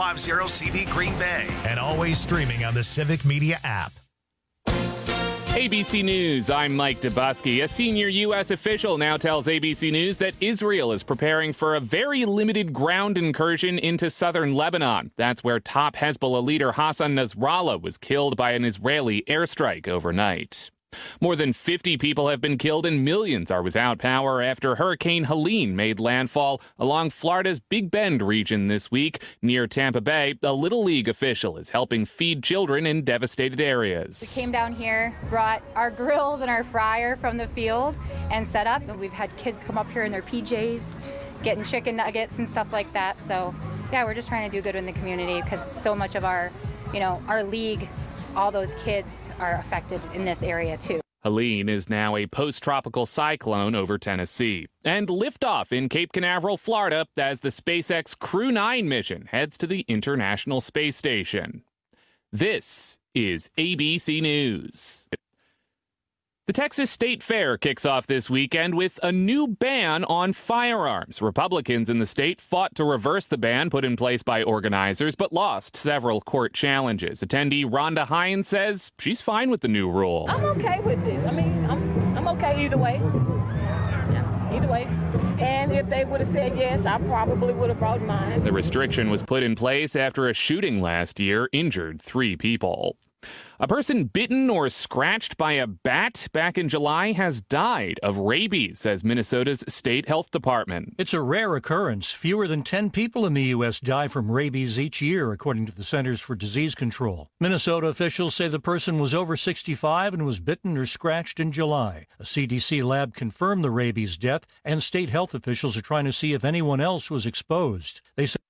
1050 CV Green Bay. And always streaming on the Civic Media app. ABC News, I'm Mike Dubusky. A senior U.S. official now tells ABC News that Israel is preparing for a very limited ground incursion into southern Lebanon. That's where top Hezbollah leader Hassan Nasrallah was killed by an Israeli airstrike overnight. More than 50 people have been killed and millions are without power after Hurricane Helene made landfall along Florida's Big Bend region this week. Near Tampa Bay, a Little League official is helping feed children in devastated areas. We came down here, brought our grills and our fryer from the field and set up. We've had kids come up here in their PJs, getting chicken nuggets and stuff like that. So, yeah, we're just trying to do good in the community because so much of our league, all those kids are affected in this area, too. Helene is now a post-tropical cyclone over Tennessee. And liftoff in Cape Canaveral, Florida, as the SpaceX Crew 9 mission heads to the International Space Station. This is ABC News. The Texas State Fair kicks off this weekend with a new ban on firearms. Republicans in the state fought to reverse the ban put in place by organizers, but lost several court challenges. Attendee Rhonda Hines says she's fine with the new rule. I'm okay with it. I mean, I'm okay either way. Yeah, either way. And if they would have said yes, I probably would have brought mine. The restriction was put in place after a shooting last year injured 3 people. A person bitten or scratched by a bat back in July has died of rabies, says Minnesota's state health department. It's a rare occurrence. Fewer than 10 people in the U.S. die from rabies each year, according to the Centers for Disease Control. Minnesota officials say the person was over 65 and was bitten or scratched in July. A CDC lab confirmed the rabies death, and state health officials are trying to see if anyone else was exposed. They say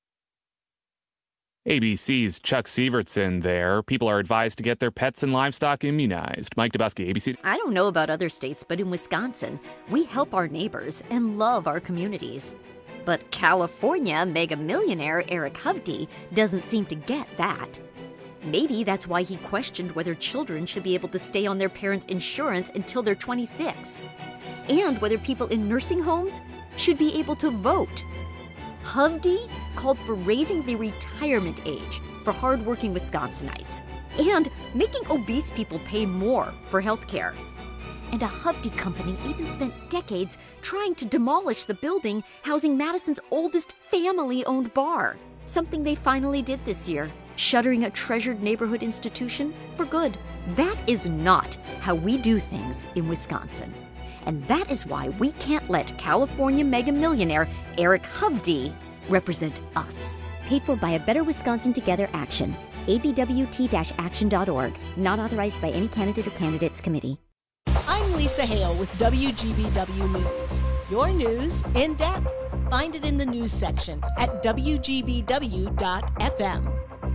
ABC's Chuck Sievertson there. People are advised to get their pets and livestock immunized. Mike Dubusky, ABC. I don't know about other states, but in Wisconsin, we help our neighbors and love our communities. But California mega millionaire Eric Hovde doesn't seem to get that. Maybe that's why he questioned whether children should be able to stay on their parents' insurance until they're 26, and whether people in nursing homes should be able to vote. Hovde called for raising the retirement age for hardworking Wisconsinites and making obese people pay more for health care. And a Hovde company even spent decades trying to demolish the building housing Madison's oldest family-owned bar, something they finally did this year, shuttering a treasured neighborhood institution for good. That is not how we do things in Wisconsin. And that is why we can't let California mega millionaire Eric Hovde represent us. Paid for by a Better Wisconsin Together action. abwt-action.org. Not authorized by any candidate or candidates committee. I'm Lisa Hale with WGBW News. Your news in depth. Find it in the news section at wgbw.fm.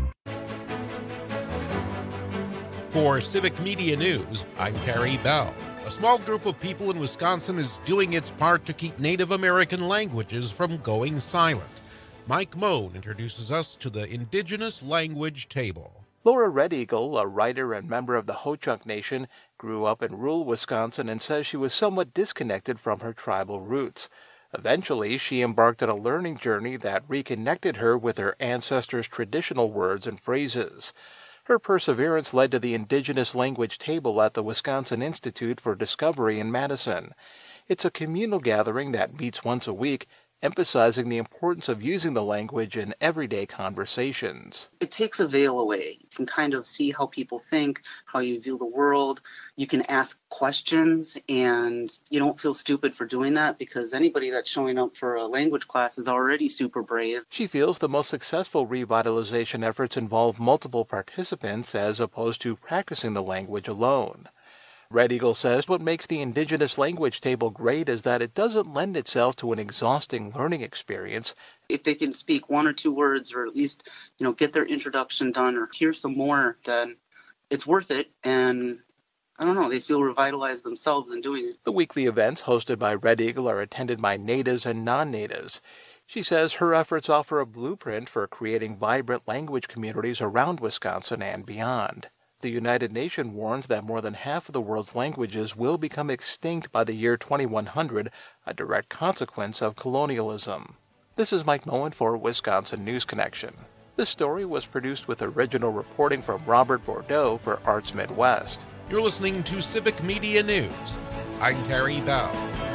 For Civic Media News, I'm Terry Bell. A small group of people in Wisconsin is doing its part to keep Native American languages from going silent. Mike Moan introduces us to the Indigenous Language Table. Laura Red Eagle, a writer and member of the Ho-Chunk Nation, grew up in rural Wisconsin and says she was somewhat disconnected from her tribal roots. Eventually, she embarked on a learning journey that reconnected her with her ancestors' traditional words and phrases. Her perseverance led to the Indigenous Language Table at the Wisconsin Institute for Discovery in Madison. It's a communal gathering that meets once a week, emphasizing the importance of using the language in everyday conversations. It takes a veil away. You can kind of see how people think, how you view the world. You can ask questions, and you don't feel stupid for doing that because anybody that's showing up for a language class is already super brave. She feels the most successful revitalization efforts involve multiple participants as opposed to practicing the language alone. Red Eagle says what makes the Indigenous Language Table great is that it doesn't lend itself to an exhausting learning experience. If they can speak 1 or 2 words or at least, get their introduction done or hear some more, then it's worth it. And I don't know, they feel revitalized themselves in doing it. The weekly events hosted by Red Eagle are attended by natives and non-natives. She says her efforts offer a blueprint for creating vibrant language communities around Wisconsin and beyond. The United Nations warns that more than half of the world's languages will become extinct by the year 2100, a direct consequence of colonialism. This is Mike Moen for Wisconsin News Connection. This story was produced with original reporting from Robert Bordeaux for Arts Midwest. You're listening to Civic Media News. I'm Terry Bell.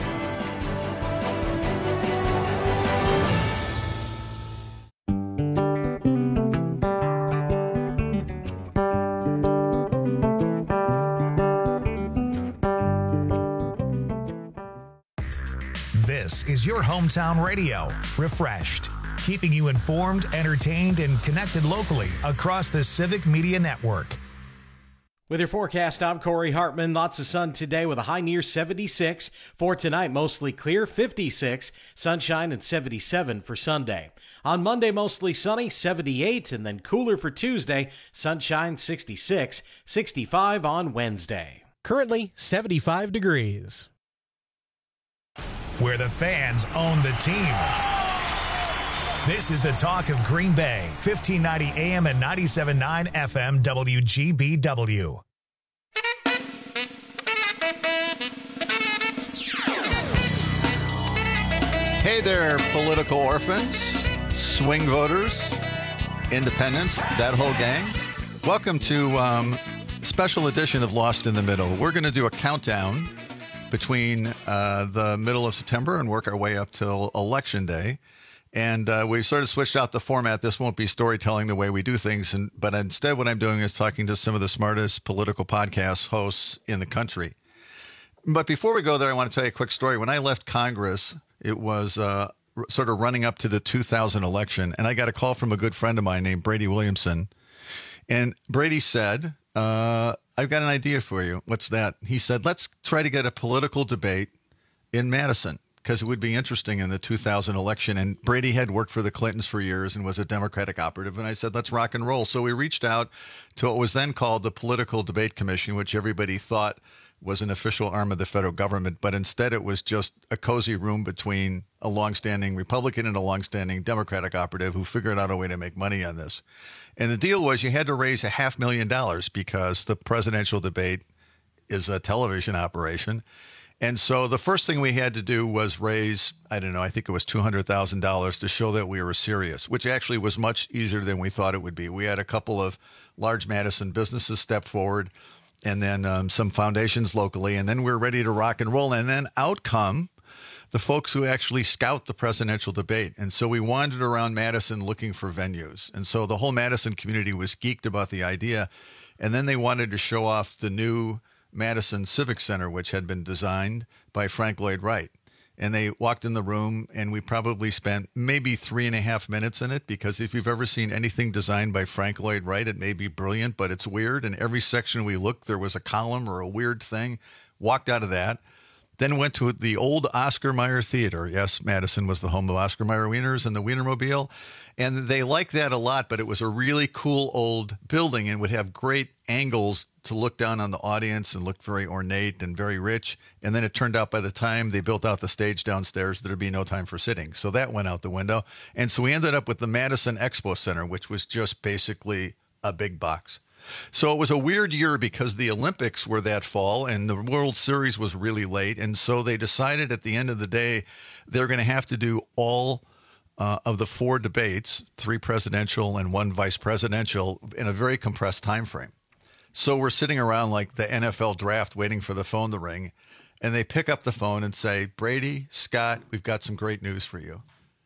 This is your hometown radio, Refreshed, keeping you informed, entertained, and connected locally across the Civic Media Network. With your forecast, I'm Corey Hartman. Lots of sun today with a high near 76. For tonight, mostly clear, 56. Sunshine and 77 for Sunday. On Monday, mostly sunny, 78, and then cooler for Tuesday. Sunshine, 66. 65 on Wednesday. Currently, 75 degrees. Where the fans own the team. This is the talk of Green Bay, 1590 AM and 97.9 FM WGBW. Hey there, political orphans, swing voters, independents, that whole gang. Welcome to a special edition of Lost in the Middle. We're going to do a countdown between the middle of September and work our way up till Election Day. And we sort of switched out the format. This won't be storytelling the way we do things, but instead what I'm doing is talking to some of the smartest political podcast hosts in the country. But before we go there, I want to tell you a quick story. When I left Congress, it was sort of running up to the 2000 election, and I got a call from a good friend of mine named Brady Williamson. And Brady said, I've got an idea for you. What's that? He said, let's try to get a political debate in Madison, because it would be interesting in the 2000 election. And Brady had worked for the Clintons for years and was a Democratic operative. And I said, let's rock and roll. So we reached out to what was then called the Political Debate Commission, which everybody thought was an official arm of the federal government. But instead, it was just a cozy room between a longstanding Republican and a longstanding Democratic operative who figured out a way to make money on this. And the deal was you had to raise $500,000 because the presidential debate is a television operation. And so the first thing we had to do was raise, I think it was $200,000 to show that we were serious, which actually was much easier than we thought it would be. We had a couple of large Madison businesses step forward, and then some foundations locally, and then we're ready to rock and roll. And then out come the folks who actually scout the presidential debate. And so we wandered around Madison looking for venues. And so the whole Madison community was geeked about the idea. And then they wanted to show off the new Madison Civic Center, which had been designed by Frank Lloyd Wright. And they walked in the room, and we probably spent maybe 3.5 minutes in it, because if you've ever seen anything designed by Frank Lloyd Wright, it may be brilliant, but it's weird. And every section we looked, there was a column or a weird thing. Walked out of that. Then went to the old Oscar Mayer Theater. Yes, Madison was the home of Oscar Mayer Wieners and the Wienermobile. And they liked that a lot, but it was a really cool old building and would have great angles to look down on the audience and looked very ornate and very rich. And then it turned out by the time they built out the stage downstairs, there'd be no time for sitting. So that went out the window. And so we ended up with the Madison Expo Center, which was just basically a big box. So it was a weird year because the Olympics were that fall and the World Series was really late. And so they decided at the end of the day, they're going to have to do all of the 4 debates, 3 presidential and 1 vice presidential, in a very compressed time frame. So we're sitting around like the NFL draft waiting for the phone to ring. And they pick up the phone and say, Brady, Scott, we've got some great news for you.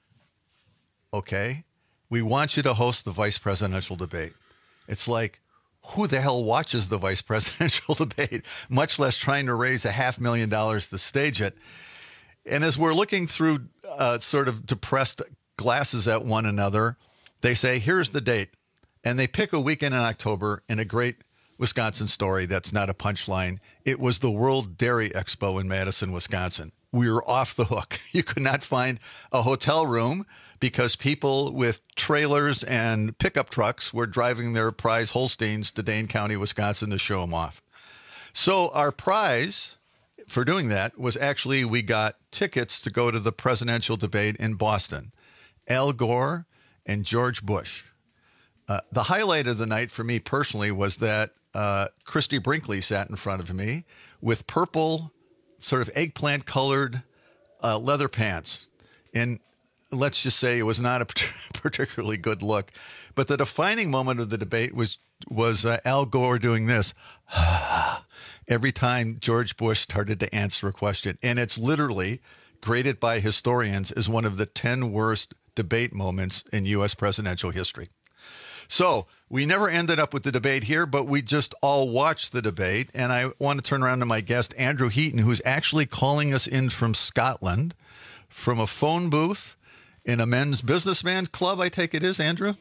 Okay. We want you to host the vice presidential debate. It's like, who the hell watches the vice presidential debate, much less trying to raise $500,000 to stage it? And as we're looking through sort of depressed glasses at one another, they say, here's the date. And they pick a weekend in October in a great Wisconsin story that's not a punchline. It was the World Dairy Expo in Madison, Wisconsin. We were off the hook. You could not find a hotel room because people with trailers and pickup trucks were driving their prize Holsteins to Dane County, Wisconsin to show them off. So our prize for doing that was actually we got tickets to go to the presidential debate in Boston. Al Gore and George Bush. The highlight of the night for me personally was that Christy Brinkley sat in front of me with purple, sort of eggplant-colored leather pants. And let's just say it was not a particularly good look. But the defining moment of the debate was Al Gore doing this every time George Bush started to answer a question. And it's literally graded by historians as one of the 10 worst debate moments in U.S. presidential history. So we never ended up with the debate here, but we just all watched the debate. And I want to turn around to my guest, Andrew Heaton, who's actually calling us in from Scotland, from a phone booth in a men's businessman club, I take it is, Andrew?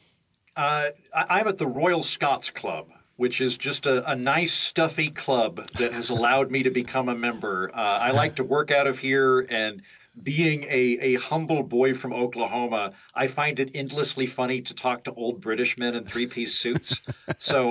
I'm at the Royal Scots Club, which is just a nice, stuffy club that has allowed me to become a member. I like to work out of here, and being a humble boy from Oklahoma, I find it endlessly funny to talk to old British men in three-piece suits. So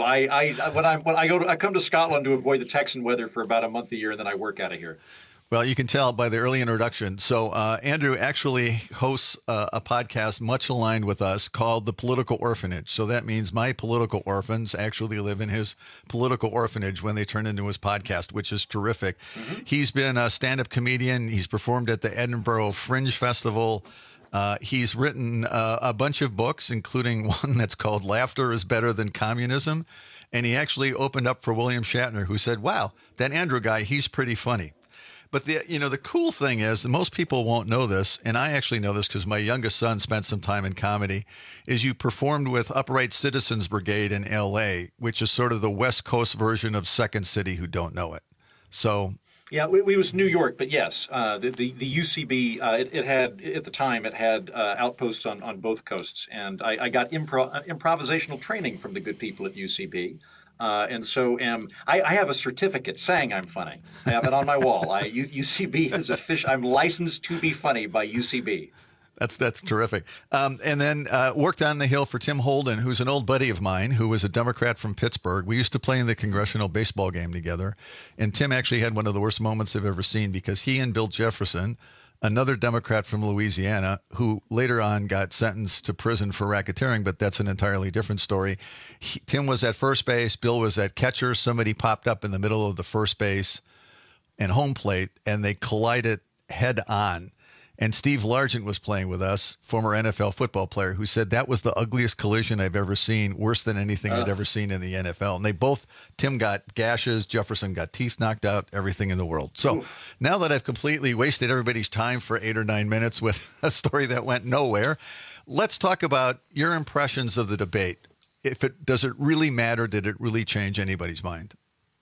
I come to Scotland to avoid the Texan weather for about a month a year, and then I work out of here. Well, you can tell by the early introduction. So Andrew actually hosts a podcast much aligned with us called The Political Orphanage. So that means my political orphans actually live in his political orphanage when they turn into his podcast, which is terrific. Mm-hmm. He's been a stand-up comedian. He's performed at the Edinburgh Fringe Festival. He's written a bunch of books, including one that's called Laughter is Better Than Communism. And he actually opened up for William Shatner, who said, wow, that Andrew guy, he's pretty funny. But the cool thing is, and most people won't know this, and I actually know this because my youngest son spent some time in comedy, is you performed with Upright Citizens Brigade in L.A., which is sort of the West Coast version of Second City who don't know it. So... Yeah, we was New York, but yes, the UCB, it had, at the time, it had outposts on both coasts, and I got improvisational training from the good people at UCB. And so I have a certificate saying I'm funny. I have it on my wall. UCB is I'm licensed to be funny by UCB. That's terrific. And then worked on the Hill for Tim Holden, who's an old buddy of mine, who was a Democrat from Pittsburgh. We used to play in the congressional baseball game together. And Tim actually had one of the worst moments I've ever seen because he and Bill Jefferson, another Democrat from Louisiana, who later on got sentenced to prison for racketeering, but that's an entirely different story. Tim was at first base. Bill was at catcher. Somebody popped up in the middle of the first base and home plate, and they collided head on. And Steve Largent was playing with us, former NFL football player, who said that was the ugliest collision I've ever seen, worse than anything I'd ever seen in the NFL. And Tim got gashes, Jefferson got teeth knocked out, everything in the world. So now that I've completely wasted everybody's time for 8 or 9 minutes with a story that went nowhere, let's talk about your impressions of the debate. Does it really matter? Did it really change anybody's mind?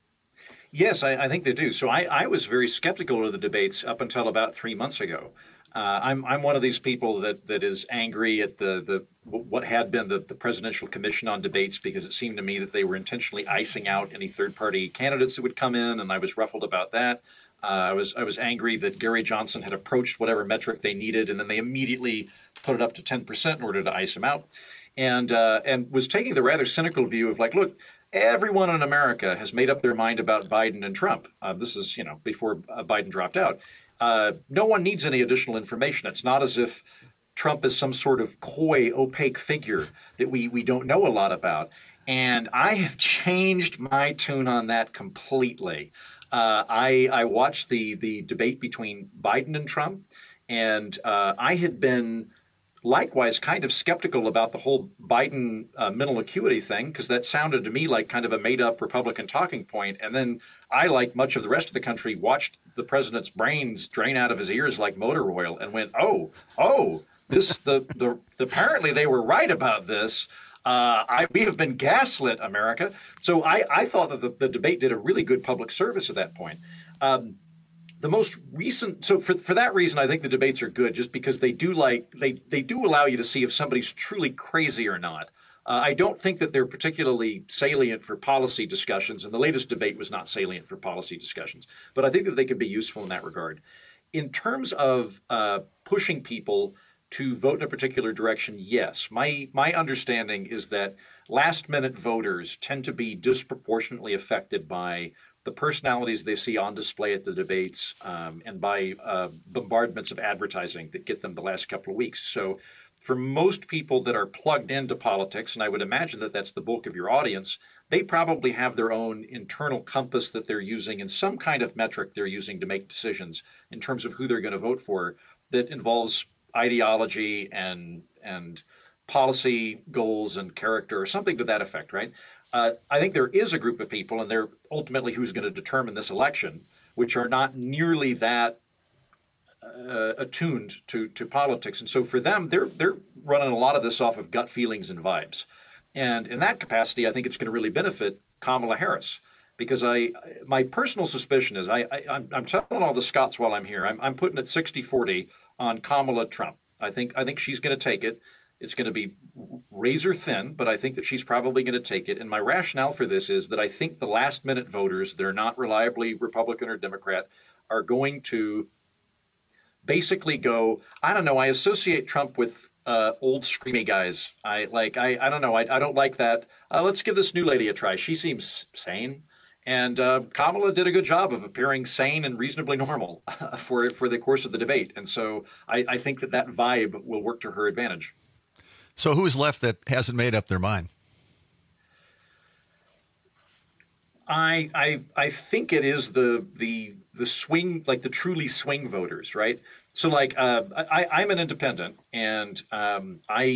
Yes, I think they do. So I was very skeptical of the debates up until about 3 months ago. I'm one of these people that is angry at what had been the Presidential Commission on Debates, because it seemed to me that they were intentionally icing out any third-party candidates that would come in, and I was ruffled about that. I was angry that Gary Johnson had approached whatever metric they needed, and then they immediately put it up to 10% in order to ice him out, and was taking the rather cynical view of like, look, everyone in America has made up their mind about Biden and Trump. This is before Biden dropped out. No one needs any additional information. It's not as if Trump is some sort of coy, opaque figure that we don't know a lot about. And I have changed my tune on that completely. I watched the debate between Biden and Trump, and I had been likewise kind of skeptical about the whole Biden mental acuity thing, because that sounded to me like kind of a made-up Republican talking point. And then I, like much of the rest of the country, watched the president's brains drain out of his ears like motor oil and went, apparently they were right about this. We have been gaslit, America. So I thought that the debate did a really good public service at that point. The most recent, so for that reason, I think the debates are good, just because they do allow you to see if somebody's truly crazy or not. I don't think that they're particularly salient for policy discussions, and the latest debate was not salient for policy discussions. But I think that they could be useful in that regard. In terms of pushing people to vote in a particular direction, yes. My understanding is that last-minute voters tend to be disproportionately affected by the personalities they see on display at the debates, and by bombardments of advertising that get them the last couple of weeks. So for most people that are plugged into politics, and I would imagine that that's the bulk of your audience, they probably have their own internal compass that they're using and some kind of metric they're using to make decisions in terms of who they're going to vote for that involves ideology and policy goals and character, or something to that effect, right? I think there is a group of people, and they're ultimately who's going to determine this election, which are not nearly that attuned to politics. And so for them, they're running a lot of this off of gut feelings and vibes. And in that capacity, I think it's going to really benefit Kamala Harris, because my personal suspicion is I'm telling all the Scots while I'm here, I'm putting it 60-40 on Kamala Trump. I think she's going to take it. It's going to be razor thin, but I think that she's probably going to take it. And my rationale for this is that I think the last minute voters that are not reliably Republican or Democrat are going to basically go, I don't know, I associate Trump with old screamy guys. I don't know, I don't like that. Let's give this new lady a try. She seems sane. And Kamala did a good job of appearing sane and reasonably normal for the course of the debate. And so I think that vibe will work to her advantage. So who's left that hasn't made up their mind? I think it is the swing, like the truly swing voters, right? So like I'm an independent, and I'm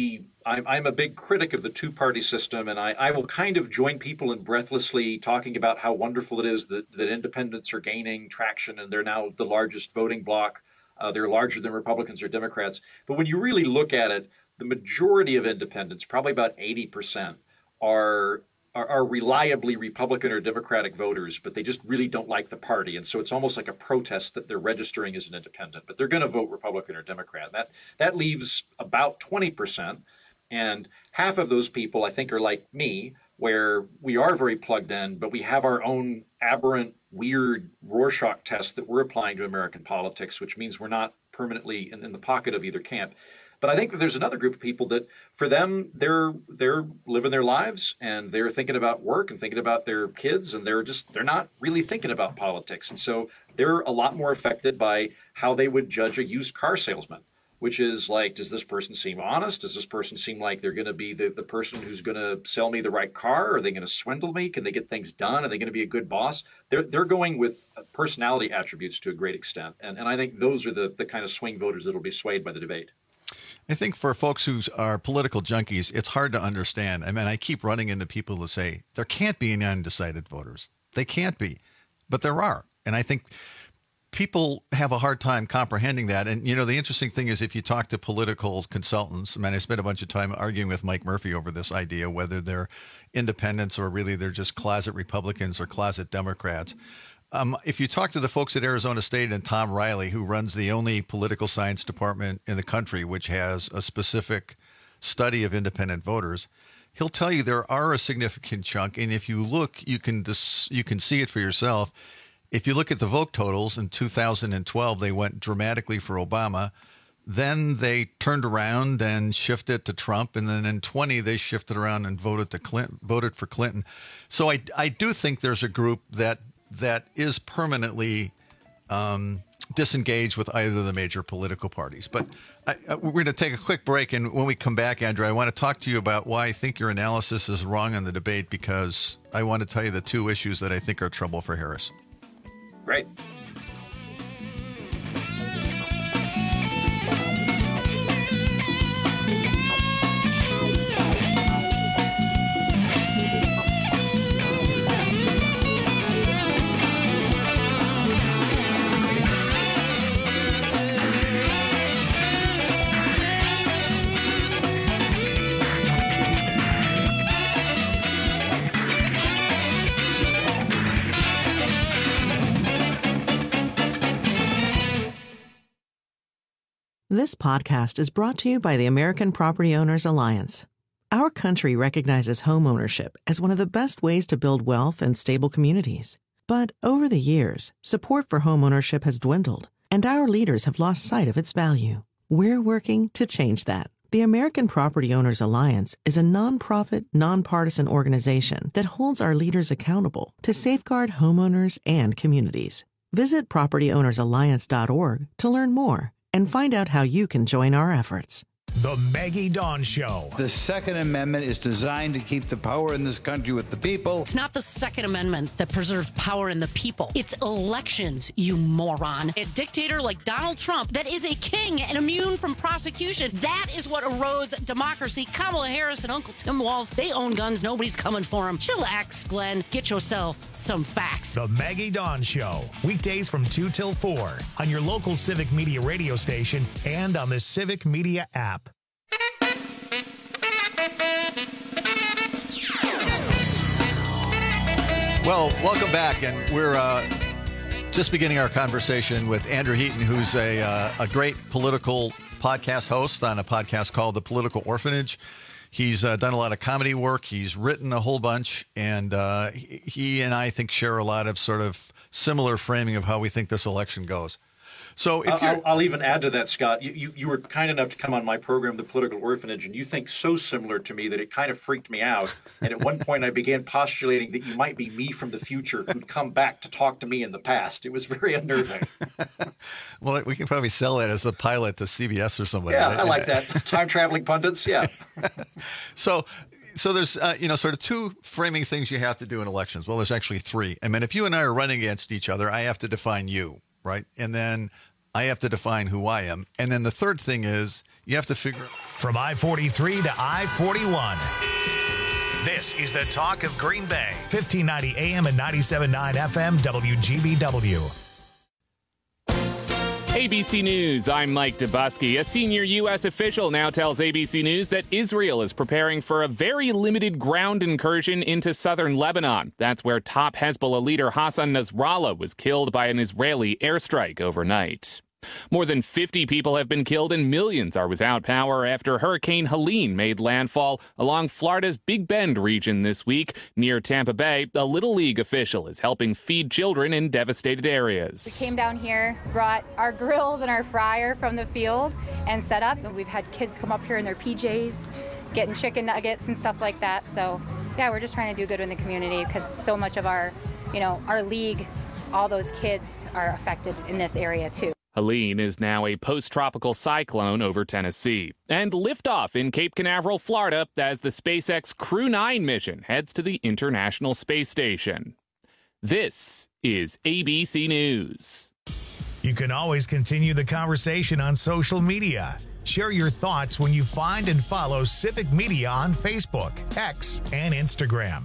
a big critic of the two-party system, and I will kind of join people in breathlessly talking about how wonderful it is that independents are gaining traction, and they're now the largest voting bloc. They're larger than Republicans or Democrats. But when you really look at it, the majority of independents, probably about 80%, are reliably Republican or Democratic voters, but they just really don't like the party. And so it's almost like a protest that they're registering as an independent, but they're going to vote Republican or Democrat. That leaves about 20%. And half of those people, I think, are like me, where we are very plugged in, but we have our own aberrant, weird Rorschach test that we're applying to American politics, which means we're not permanently in the pocket of either camp. But I think that there's another group of people that, for them, they're living their lives, and they're thinking about work and thinking about their kids, and they're not really thinking about politics. And so they're a lot more affected by how they would judge a used car salesman, which is like, does this person seem honest? Does this person seem like they're going to be the person who's going to sell me the right car? Are they going to swindle me? Can they get things done? Are they going to be a good boss? They're going with personality attributes to a great extent. And I think those are the kind of swing voters that will be swayed by the debate. I think for folks who are political junkies, it's hard to understand. I mean, I keep running into people who say there can't be any undecided voters. They can't be, but there are. And I think people have a hard time comprehending that. And, the interesting thing is if you talk to political consultants, I spent a bunch of time arguing with Mike Murphy over this idea, whether they're independents or really they're just closet Republicans or closet Democrats. If you talk to the folks at Arizona State and Tom Riley, who runs the only political science department in the country, which has a specific study of independent voters, he'll tell you there are a significant chunk. And if you look, you can see it for yourself. If you look at the vote totals in 2012, they went dramatically for Obama. Then they turned around and shifted to Trump. And then in 20, they shifted around and voted for Clinton. So I do think there's a group that is permanently disengaged with either of the major political parties. But we're going to take a quick break. And when we come back, Andrew, I want to talk to you about why I think your analysis is wrong on the debate, because I want to tell you the two issues that I think are trouble for Harris. Right. This podcast is brought to you by the American Property Owners Alliance. Our country recognizes homeownership as one of the best ways to build wealth and stable communities. But over the years, support for homeownership has dwindled, and our leaders have lost sight of its value. We're working to change that. The American Property Owners Alliance is a nonprofit, nonpartisan organization that holds our leaders accountable to safeguard homeowners and communities. Visit propertyownersalliance.org to learn more and find out how you can join our efforts. The Maggie Dawn Show. The Second Amendment is designed to keep the power in this country with the people. It's not the Second Amendment that preserves power in the people. It's elections, you moron. A dictator like Donald Trump that is a king and immune from prosecution. That is what erodes democracy. Kamala Harris and Uncle Tim Walz, they own guns. Nobody's coming for them. Chillax, Glenn. Get yourself some facts. The Maggie Dawn Show. Weekdays from 2 till 4 on your local Civic Media radio station and on the Civic Media app. Well, welcome back, and we're just beginning our conversation with Andrew Heaton, who's a great political podcast host on a podcast called The Political Orphanage. He's done a lot of comedy work. He's written a whole bunch, and he and I think share a lot of sort of similar framing of how we think this election goes. So if I'll even add to that, Scott. You were kind enough to come on my program, The Political Orphanage, and you think so similar to me that it kind of freaked me out. And at one point I began postulating that you might be me from the future who'd come back to talk to me in the past. It was very unnerving. Well, we can probably sell it as a pilot to CBS or somebody. Yeah, I like that. Time-traveling pundits, yeah. So there's, sort of two framing things you have to do in elections. Well, there's actually three. I mean, if you and I are running against each other, I have to define you, right? And then I have to define who I am. And then the third thing is you have to figure out. From I-43 to I-41. This is the talk of Green Bay. 1590 AM and 97.9 FM WGBW. ABC News, I'm Mike Dubusky. A senior U.S. official now tells ABC News that Israel is preparing for a very limited ground incursion into southern Lebanon. That's where top Hezbollah leader Hassan Nasrallah was killed by an Israeli airstrike overnight. More than 50 people have been killed and millions are without power after Hurricane Helene made landfall along Florida's Big Bend region this week. Near Tampa Bay, a Little League official is helping feed children in devastated areas. We came down here, brought our grills and our fryer from the field and set up, and we've had kids come up here in their PJs, getting chicken nuggets and stuff like that. So yeah, we're just trying to do good in the community because so much of our league, all those kids are affected in this area too. Helene is now a post-tropical cyclone over Tennessee. And liftoff in Cape Canaveral, Florida, as the SpaceX Crew 9 mission heads to the International Space Station. This is ABC News. You can always continue the conversation on social media. Share your thoughts when you find and follow Civic Media on Facebook, X, and Instagram.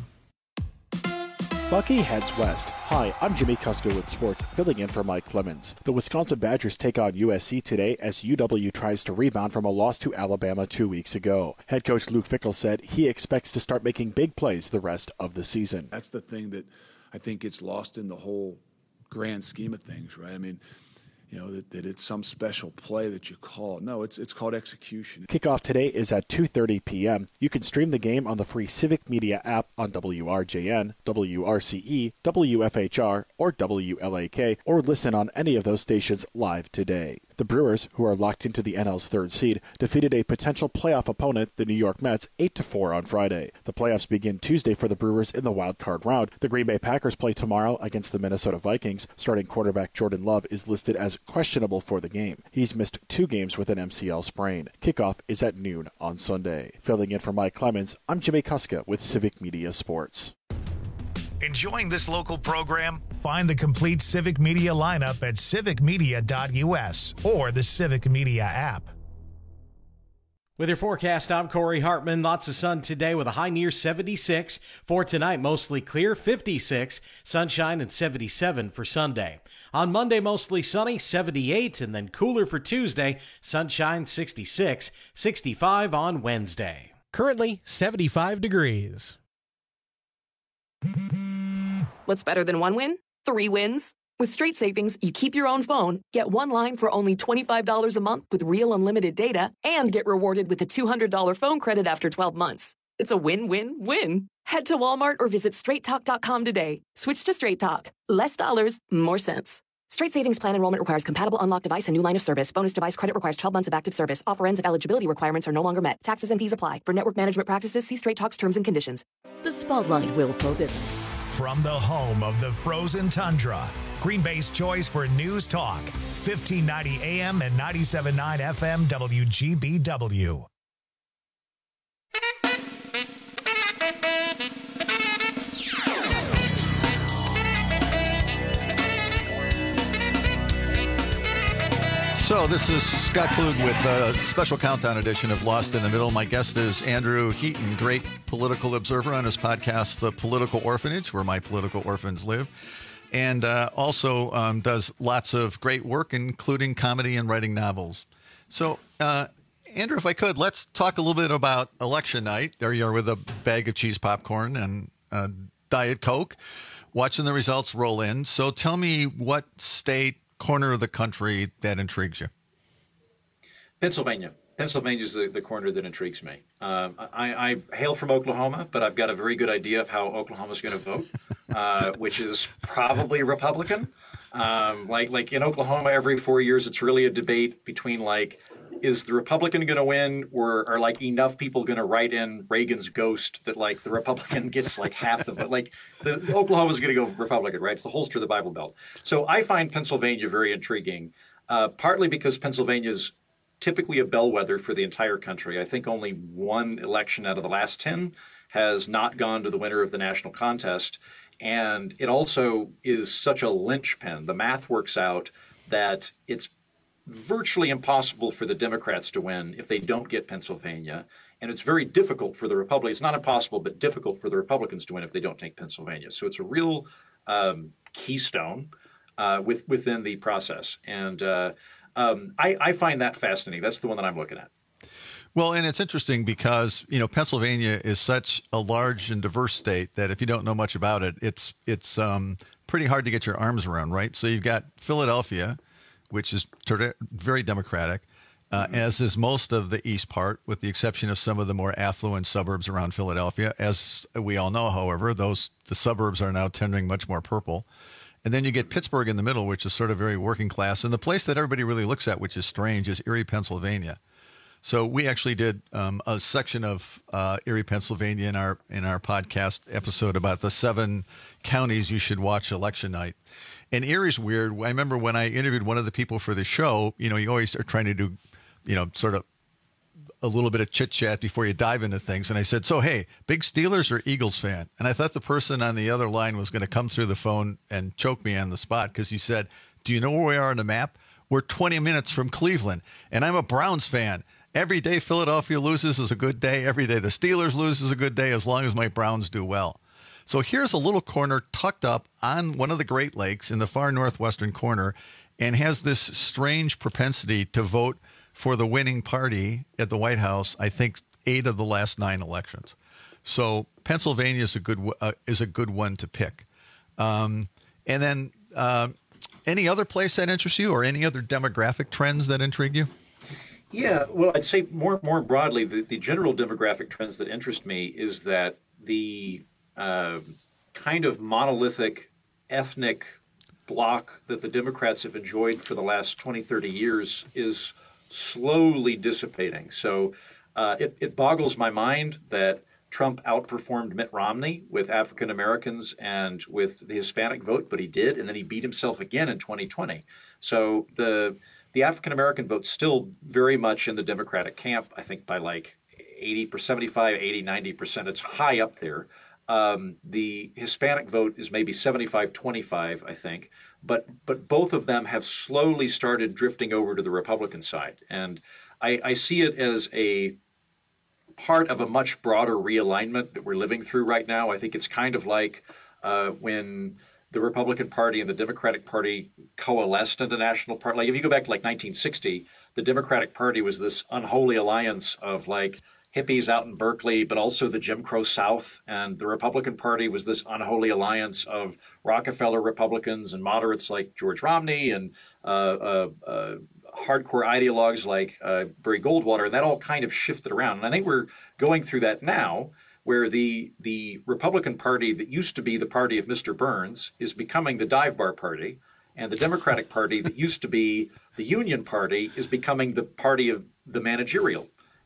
Bucky heads west. Hi, I'm Jimmy Kuska with sports, filling in for Mike Clemens. The Wisconsin Badgers take on USC today as UW tries to rebound from a loss to Alabama 2 weeks ago. Head coach Luke Fickell said he expects to start making big plays the rest of the season. That's the thing that I think gets lost in the whole grand scheme of things, right? I mean, that it's some special play that you call. No, it's called execution. Kickoff today is at 2:30 p.m. You can stream the game on the free Civic Media app on WRJN, WRCE, WFHR, or WLAK, or listen on any of those stations live today. The Brewers, who are locked into the NL's third seed, defeated a potential playoff opponent, the New York Mets, 8-4 on Friday. The playoffs begin Tuesday for the Brewers in the wild card round. The Green Bay Packers play tomorrow against the Minnesota Vikings. Starting quarterback Jordan Love is listed as questionable for the game. He's missed 2 games with an MCL sprain. Kickoff is at noon on Sunday. Filling in for Mike Clemens, I'm Jimmy Kuska with Civic Media Sports. Enjoying this local program? Find the complete Civic Media lineup at civicmedia.us or the Civic Media app. With your forecast, I'm Corey Hartman. Lots of sun today with a high near 76. For tonight, mostly clear, 56. Sunshine and 77 for Sunday. On Monday, mostly sunny, 78. And then cooler for Tuesday, sunshine, 66. 65 on Wednesday. Currently, 75 degrees. What's better than one win? 3 wins. With Straight Savings, you keep your own phone, get one line for only $25 a month with real unlimited data, and get rewarded with a $200 phone credit after 12 months. It's a win-win-win. Head to Walmart or visit straighttalk.com today. Switch to Straight Talk. Less dollars, more sense. Straight Savings Plan enrollment requires compatible unlocked device and new line of service. Bonus device credit requires 12 months of active service. Offer ends if eligibility requirements are no longer met. Taxes and fees apply. For network management practices, see Straight Talk's terms and conditions. The Spotlight will focus. From the home of the frozen tundra, Green Bay's choice for news talk, 1590 AM and 97.9 FM WGBW. So this is Scott Klug with a special countdown edition of Lost in the Middle. My guest is Andrew Heaton, great political observer on his podcast, The Political Orphanage, where my political orphans live, and also does lots of great work, including comedy and writing novels. So, Andrew, if I could, let's talk a little bit about election night. There you are with a bag of cheese popcorn and Diet Coke, watching the results roll in. So tell me what state, corner of the country that intrigues you. Pennsylvania. Pennsylvania is the corner that intrigues me. I hail from Oklahoma, but I've got a very good idea of how Oklahoma's going to vote, which is probably Republican. Like in Oklahoma, every 4 years, it's really a debate between is the Republican going to win, or are enough people going to write in Reagan's ghost that the Republican gets half the vote? The Oklahoma's going to go Republican, right? It's the holster of the Bible Belt. So I find Pennsylvania very intriguing, partly because Pennsylvania's typically a bellwether for the entire country. I think only one election out of the last 10 has not gone to the winner of the national contest. And it also is such a linchpin. The math works out that it's virtually impossible for the Democrats to win if they don't get Pennsylvania. And it's very difficult for the Republicans. It's not impossible, but difficult for the Republicans to win if they don't take Pennsylvania. So it's a real keystone within the process. And I find that fascinating. That's the one that I'm looking at. Well, and it's interesting because, Pennsylvania is such a large and diverse state that if you don't know much about it, it's pretty hard to get your arms around, right? So you've got Philadelphia, which is very Democratic, as is most of the east part, with the exception of some of the more affluent suburbs around Philadelphia. As we all know, however, the suburbs are now tending much more purple. And then you get Pittsburgh in the middle, which is sort of very working class. And the place that everybody really looks at, which is strange, is Erie, Pennsylvania. So we actually did a section of Erie, Pennsylvania in our podcast episode about the 7 counties you should watch election night. And Erie's weird. I remember when I interviewed one of the people for the show, you always are trying to do, sort of a little bit of chit chat before you dive into things. And I said, so, hey, big Steelers or Eagles fan? And I thought the person on the other line was going to come through the phone and choke me on the spot because he said, do you know where we are on the map? We're 20 minutes from Cleveland, and I'm a Browns fan. Every day Philadelphia loses is a good day. Every day the Steelers lose is a good day as long as my Browns do well. So here's a little corner tucked up on one of the Great Lakes in the far northwestern corner and has this strange propensity to vote for the winning party at the White House, I think 8 of the last 9 elections. So Pennsylvania is a good one to pick. And then any other place that interests you or any other demographic trends that intrigue you? Yeah, well, I'd say more broadly, the general demographic trends that interest me is that the kind of monolithic ethnic bloc that the Democrats have enjoyed for the last 20, 30 years is slowly dissipating. So it boggles my mind that Trump outperformed Mitt Romney with African Americans and with the Hispanic vote, but he did, and then he beat himself again in 2020. So the African American vote's still very much in the Democratic camp, I think by 80%, 75, 80, 90%. It's high up there. The Hispanic vote is maybe 75-25, I think. But both of them have slowly started drifting over to the Republican side. And I see it as a part of a much broader realignment that we're living through right now. I think it's kind of like when the Republican Party and the Democratic Party coalesced into national party. Like if you go back to 1960, the Democratic Party was this unholy alliance of hippies out in Berkeley, but also the Jim Crow South. And the Republican Party was this unholy alliance of Rockefeller Republicans and moderates like George Romney and hardcore ideologues like Barry Goldwater. And that all kind of shifted around. And I think we're going through that now, where the Republican Party that used to be the party of Mr. Burns is becoming the dive bar party. And the Democratic Party that used to be the Union Party is becoming the party of the managerial.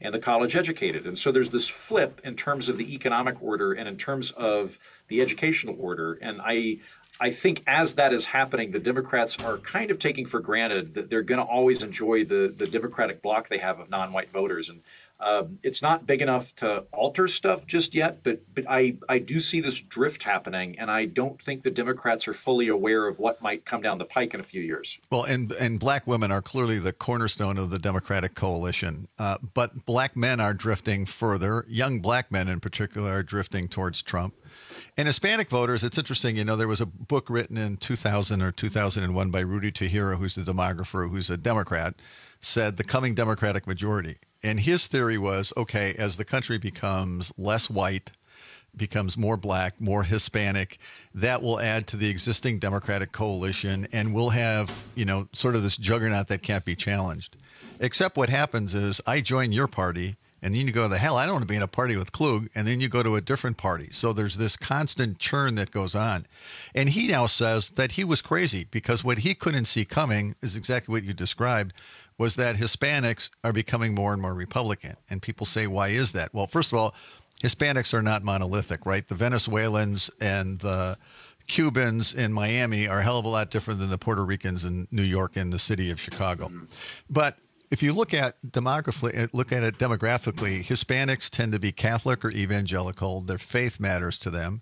and the college educated. And so there's this flip in terms of the economic order and in terms of the educational order. And I think as that is happening, the Democrats are kind of taking for granted that they're going to always enjoy the Democratic bloc they have of non-white voters. And it's not big enough to alter stuff just yet, but I do see this drift happening, and I don't think the Democrats are fully aware of what might come down the pike in a few years. Well, and black women are clearly the cornerstone of the Democratic coalition, but black men are drifting further. Young black men in particular are drifting towards Trump. And Hispanic voters, it's interesting, there was a book written in 2000 or 2001 by Rudy Tejera, who's the demographer, who's a Democrat, said the coming Democratic majority. And his theory was, okay, as the country becomes less white, becomes more black, more Hispanic, that will add to the existing Democratic coalition, and we'll have, sort of this juggernaut that can't be challenged. Except what happens is I join your party, and then you go, the hell, I don't want to be in a party with Klug, and then you go to a different party. So there's this constant churn that goes on. And he now says that he was crazy because what he couldn't see coming is exactly what you described, was that Hispanics are becoming more and more Republican. And people say, why is that? Well, first of all, Hispanics are not monolithic, right? The Venezuelans and the Cubans in Miami are a hell of a lot different than the Puerto Ricans in New York and the city of Chicago. But if you look at it demographically, Hispanics tend to be Catholic or evangelical. Their faith matters to them.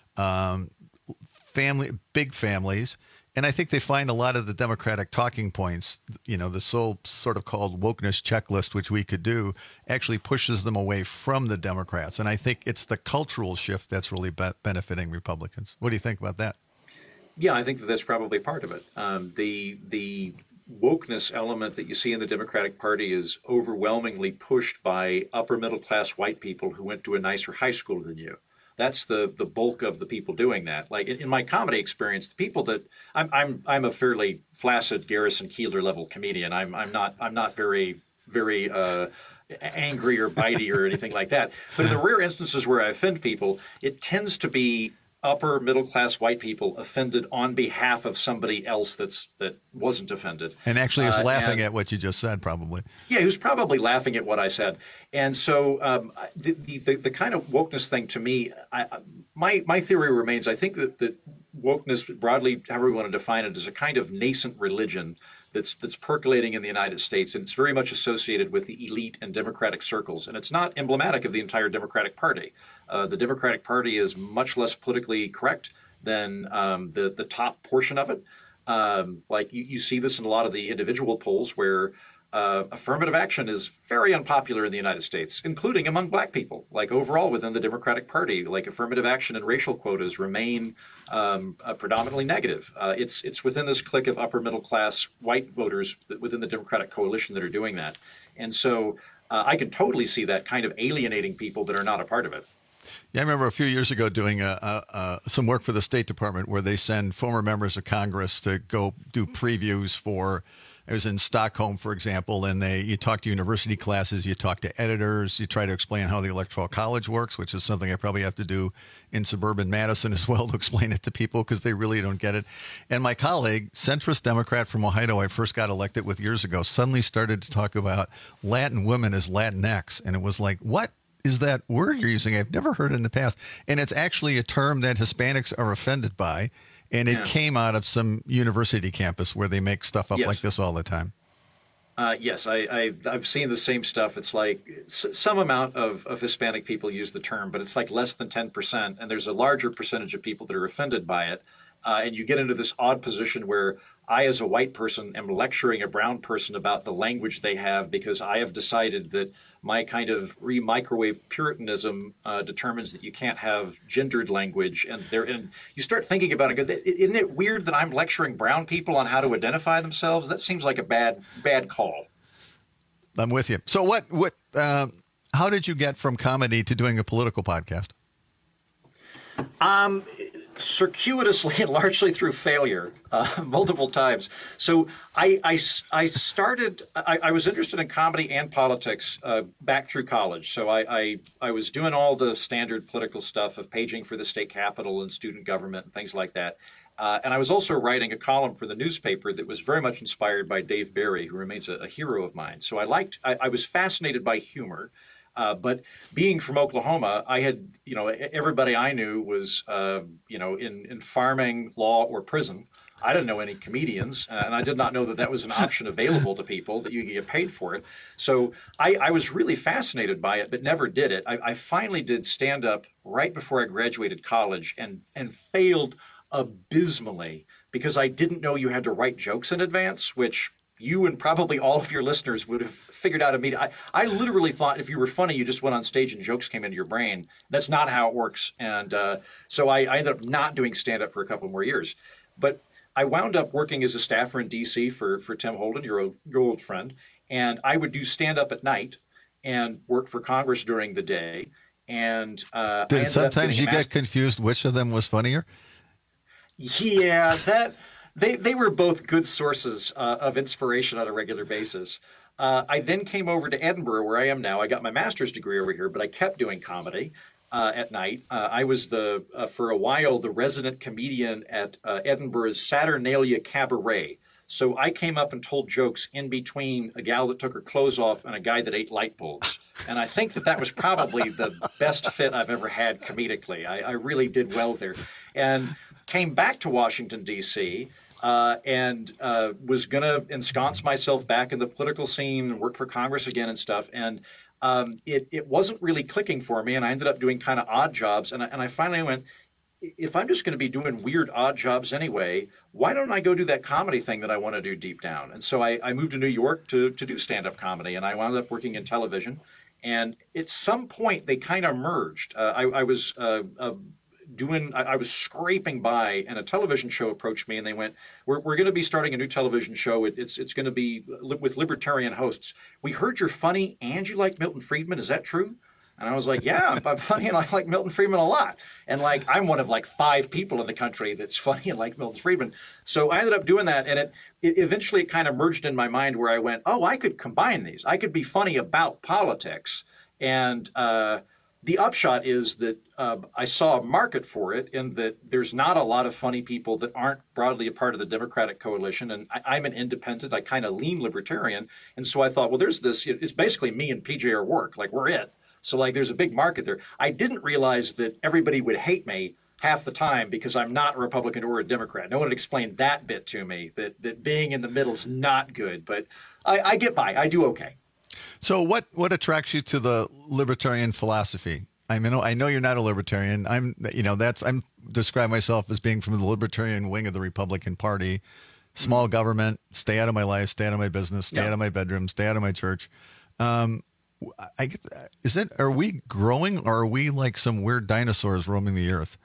Big families. And I think they find a lot of the Democratic talking points, the sort of called wokeness checklist, which we could do, actually pushes them away from the Democrats. And I think it's the cultural shift that's really benefiting Republicans. What do you think about that? Yeah, I think that's probably part of it. The wokeness element that you see in the Democratic Party is overwhelmingly pushed by upper middle class white people who went to a nicer high school than you. That's the bulk of the people doing that. Like in my comedy experience, the people that I'm a fairly flaccid Garrison Keillor level comedian. I'm not very angry or bitey or anything like that. But in the rare instances where I offend people, it tends to be upper middle class white people offended on behalf of somebody else that wasn't offended. And actually is laughing at what you just said, probably. Yeah, he was probably laughing at what I said. And so the kind of wokeness thing to me, my theory remains, I think that wokeness, broadly, however we want to define it, is a kind of nascent religion that's percolating in the United States, and it's very much associated with the elite and Democratic circles. And it's not emblematic of the entire Democratic Party. The Democratic Party is much less politically correct than the top portion of it. Like you see this in a lot of the individual polls where affirmative action is very unpopular in the United States, including among black people. Like overall within the Democratic Party, like affirmative action and racial quotas remain predominantly negative. It's within this clique of upper middle class white voters within the Democratic coalition that are doing that. And so I can totally see that kind of alienating people that are not a part of it. Yeah, I remember a few years ago doing some work for the State Department where they send former members of Congress to go do previews for. I was in Stockholm, for example, and you talk to university classes, you talk to editors, you try to explain how the Electoral College works, which is something I probably have to do in suburban Madison as well to explain it to people because they really don't get it. And my colleague, centrist Democrat from Ohio, I first got elected with years ago, suddenly started to talk about Latin women as Latinx. And it was like, what is that word you're using? I've never heard it in the past. And it's actually a term that Hispanics are offended by. And it came out of some university campus where they make stuff up like this all the time. Yes, I've seen the same stuff. It's like some amount of Hispanic people use the term, but it's like less than 10%. And there's a larger percentage of people that are offended by it. And you get into this odd position where I, as a white person, am lecturing a brown person about the language they have because I have decided that my kind of microwave Puritanism determines that you can't have gendered language. And you start thinking about it. Isn't it weird that I'm lecturing brown people on how to identify themselves? That seems like a bad call. I'm with you. So how did you get from comedy to doing a political podcast? circuitously and largely through failure multiple times. So I was interested in comedy and politics back through college. So I was doing all the standard political stuff of paging for the state capitol and student government and things like that. And I was also writing a column for the newspaper that was very much inspired by Dave Barry, who remains a hero of mine. So I was fascinated by humor. But being from Oklahoma, I had, everybody I knew was, in farming, law, or prison. I didn't know any comedians, and I did not know that that was an option available to people, that you could get paid for it. So I was really fascinated by it, but never did it. I finally did stand-up right before I graduated college and failed abysmally because I didn't know you had to write jokes in advance, which you and probably all of your listeners would have figured out immediately. I literally thought if you were funny, you just went on stage and jokes came into your brain. That's not how it works. And so I ended up not doing stand-up for a couple more years. But I wound up working as a staffer in D.C. for Tim Holden, your old friend. And I would do stand-up at night and work for Congress during the day. And did sometimes you get confused which of them was funnier? Yeah, They were both good sources of inspiration on a regular basis. I then came over to Edinburgh, where I am now. I got my master's degree over here, but I kept doing comedy at night. I was for a while, the resident comedian at Edinburgh's Saturnalia Cabaret. So I came up and told jokes in between a gal that took her clothes off and a guy that ate light bulbs. And I think that was probably the best fit I've ever had comedically. I really did well there. And came back to Washington, D.C., and was going to ensconce myself back in the political scene and work for Congress again and stuff. And it wasn't really clicking for me, and I ended up doing kind of odd jobs. And I finally went, if I'm just going to be doing weird odd jobs anyway, why don't I go do that comedy thing that I want to do deep down? And so I moved to New York to do stand-up comedy, and I wound up working in television. And at some point, they kind of merged. I was scraping by, and a television show approached me, and they went, we're going to be starting a new television show. It's going to be with libertarian hosts. We heard you're funny and you like Milton Friedman. Is that true? And I was like, yeah, I'm funny and I like Milton Friedman a lot. And I'm one of 5 people in the country that's funny and like Milton Friedman. So I ended up doing that, and it eventually kind of merged in my mind where I went, oh, I could combine these. I could be funny about politics. And the upshot is that I saw a market for it, in that there's not a lot of funny people that aren't broadly a part of the Democratic coalition. And I'm an independent. I kind of lean libertarian. And so I thought, well, there's this. It's basically me and PJ O'Rourke. We're it. So there's a big market there. I didn't realize that everybody would hate me half the time because I'm not a Republican or a Democrat. No one had explained that bit to me, that being in the middle is not good. But I get by. I do okay. So what attracts you to the libertarian philosophy? I mean, I know you're not a libertarian. I'm describe myself as being from the libertarian wing of the Republican Party. Small government, stay out of my life, stay out of my business, stay out of my bedroom, stay out of my church. I get that. Are we growing, or are we like some weird dinosaurs roaming the earth?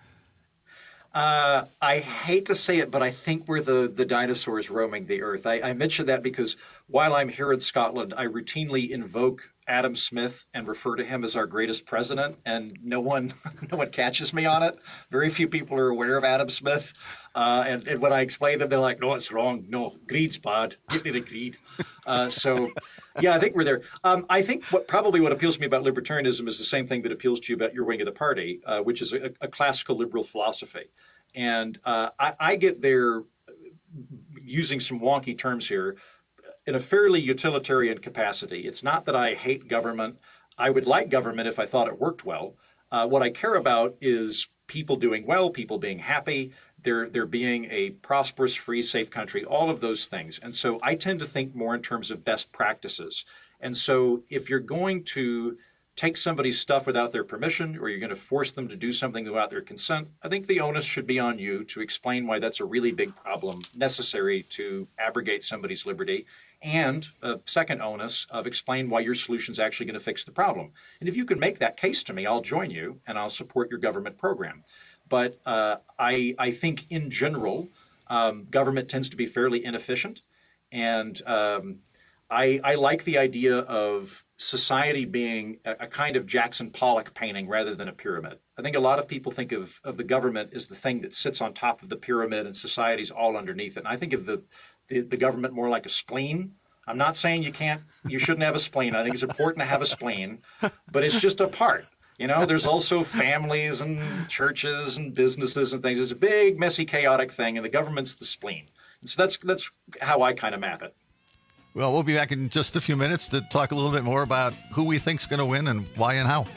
I hate to say it, but I think we're the dinosaurs roaming the earth. I mention that because while I'm here in Scotland, I routinely invoke Adam Smith and refer to him as our greatest president, and no one catches me on it. Very few people are aware of Adam Smith. And when I explain them, they're like, no, it's wrong. No, greed's bad. Give me the greed. So, yeah, I think we're there. I think what appeals to me about libertarianism is the same thing that appeals to you about your wing of the party, which is a classical liberal philosophy. And I get there, using some wonky terms here, in a fairly utilitarian capacity. It's not that I hate government. I would like government if I thought it worked well. What I care about is people doing well, people being happy, there being a prosperous, free, safe country, all of those things. And so I tend to think more in terms of best practices. And so if you're going to take somebody's stuff without their permission, or you're going to force them to do something without their consent, I think the onus should be on you to explain why that's a really big problem necessary to abrogate somebody's liberty. And a second onus of explain why your solution is actually going to fix the problem. And if you can make that case to me, I'll join you and I'll support your government program. But I think in general, government tends to be fairly inefficient. And I like the idea of society being a kind of Jackson Pollock painting rather than a pyramid. I think a lot of people think of the government as the thing that sits on top of the pyramid and society's all underneath it. And I think of the government more like a spleen. I'm not saying you shouldn't have a spleen. I think it's important to have a spleen, but it's just a part. There's also families and churches and businesses and things. It's a big, messy, chaotic thing, and the government's the spleen. And so that's how I kind of map it. Well, we'll be back in just a few minutes to talk a little bit more about who we think's going to win and why and how.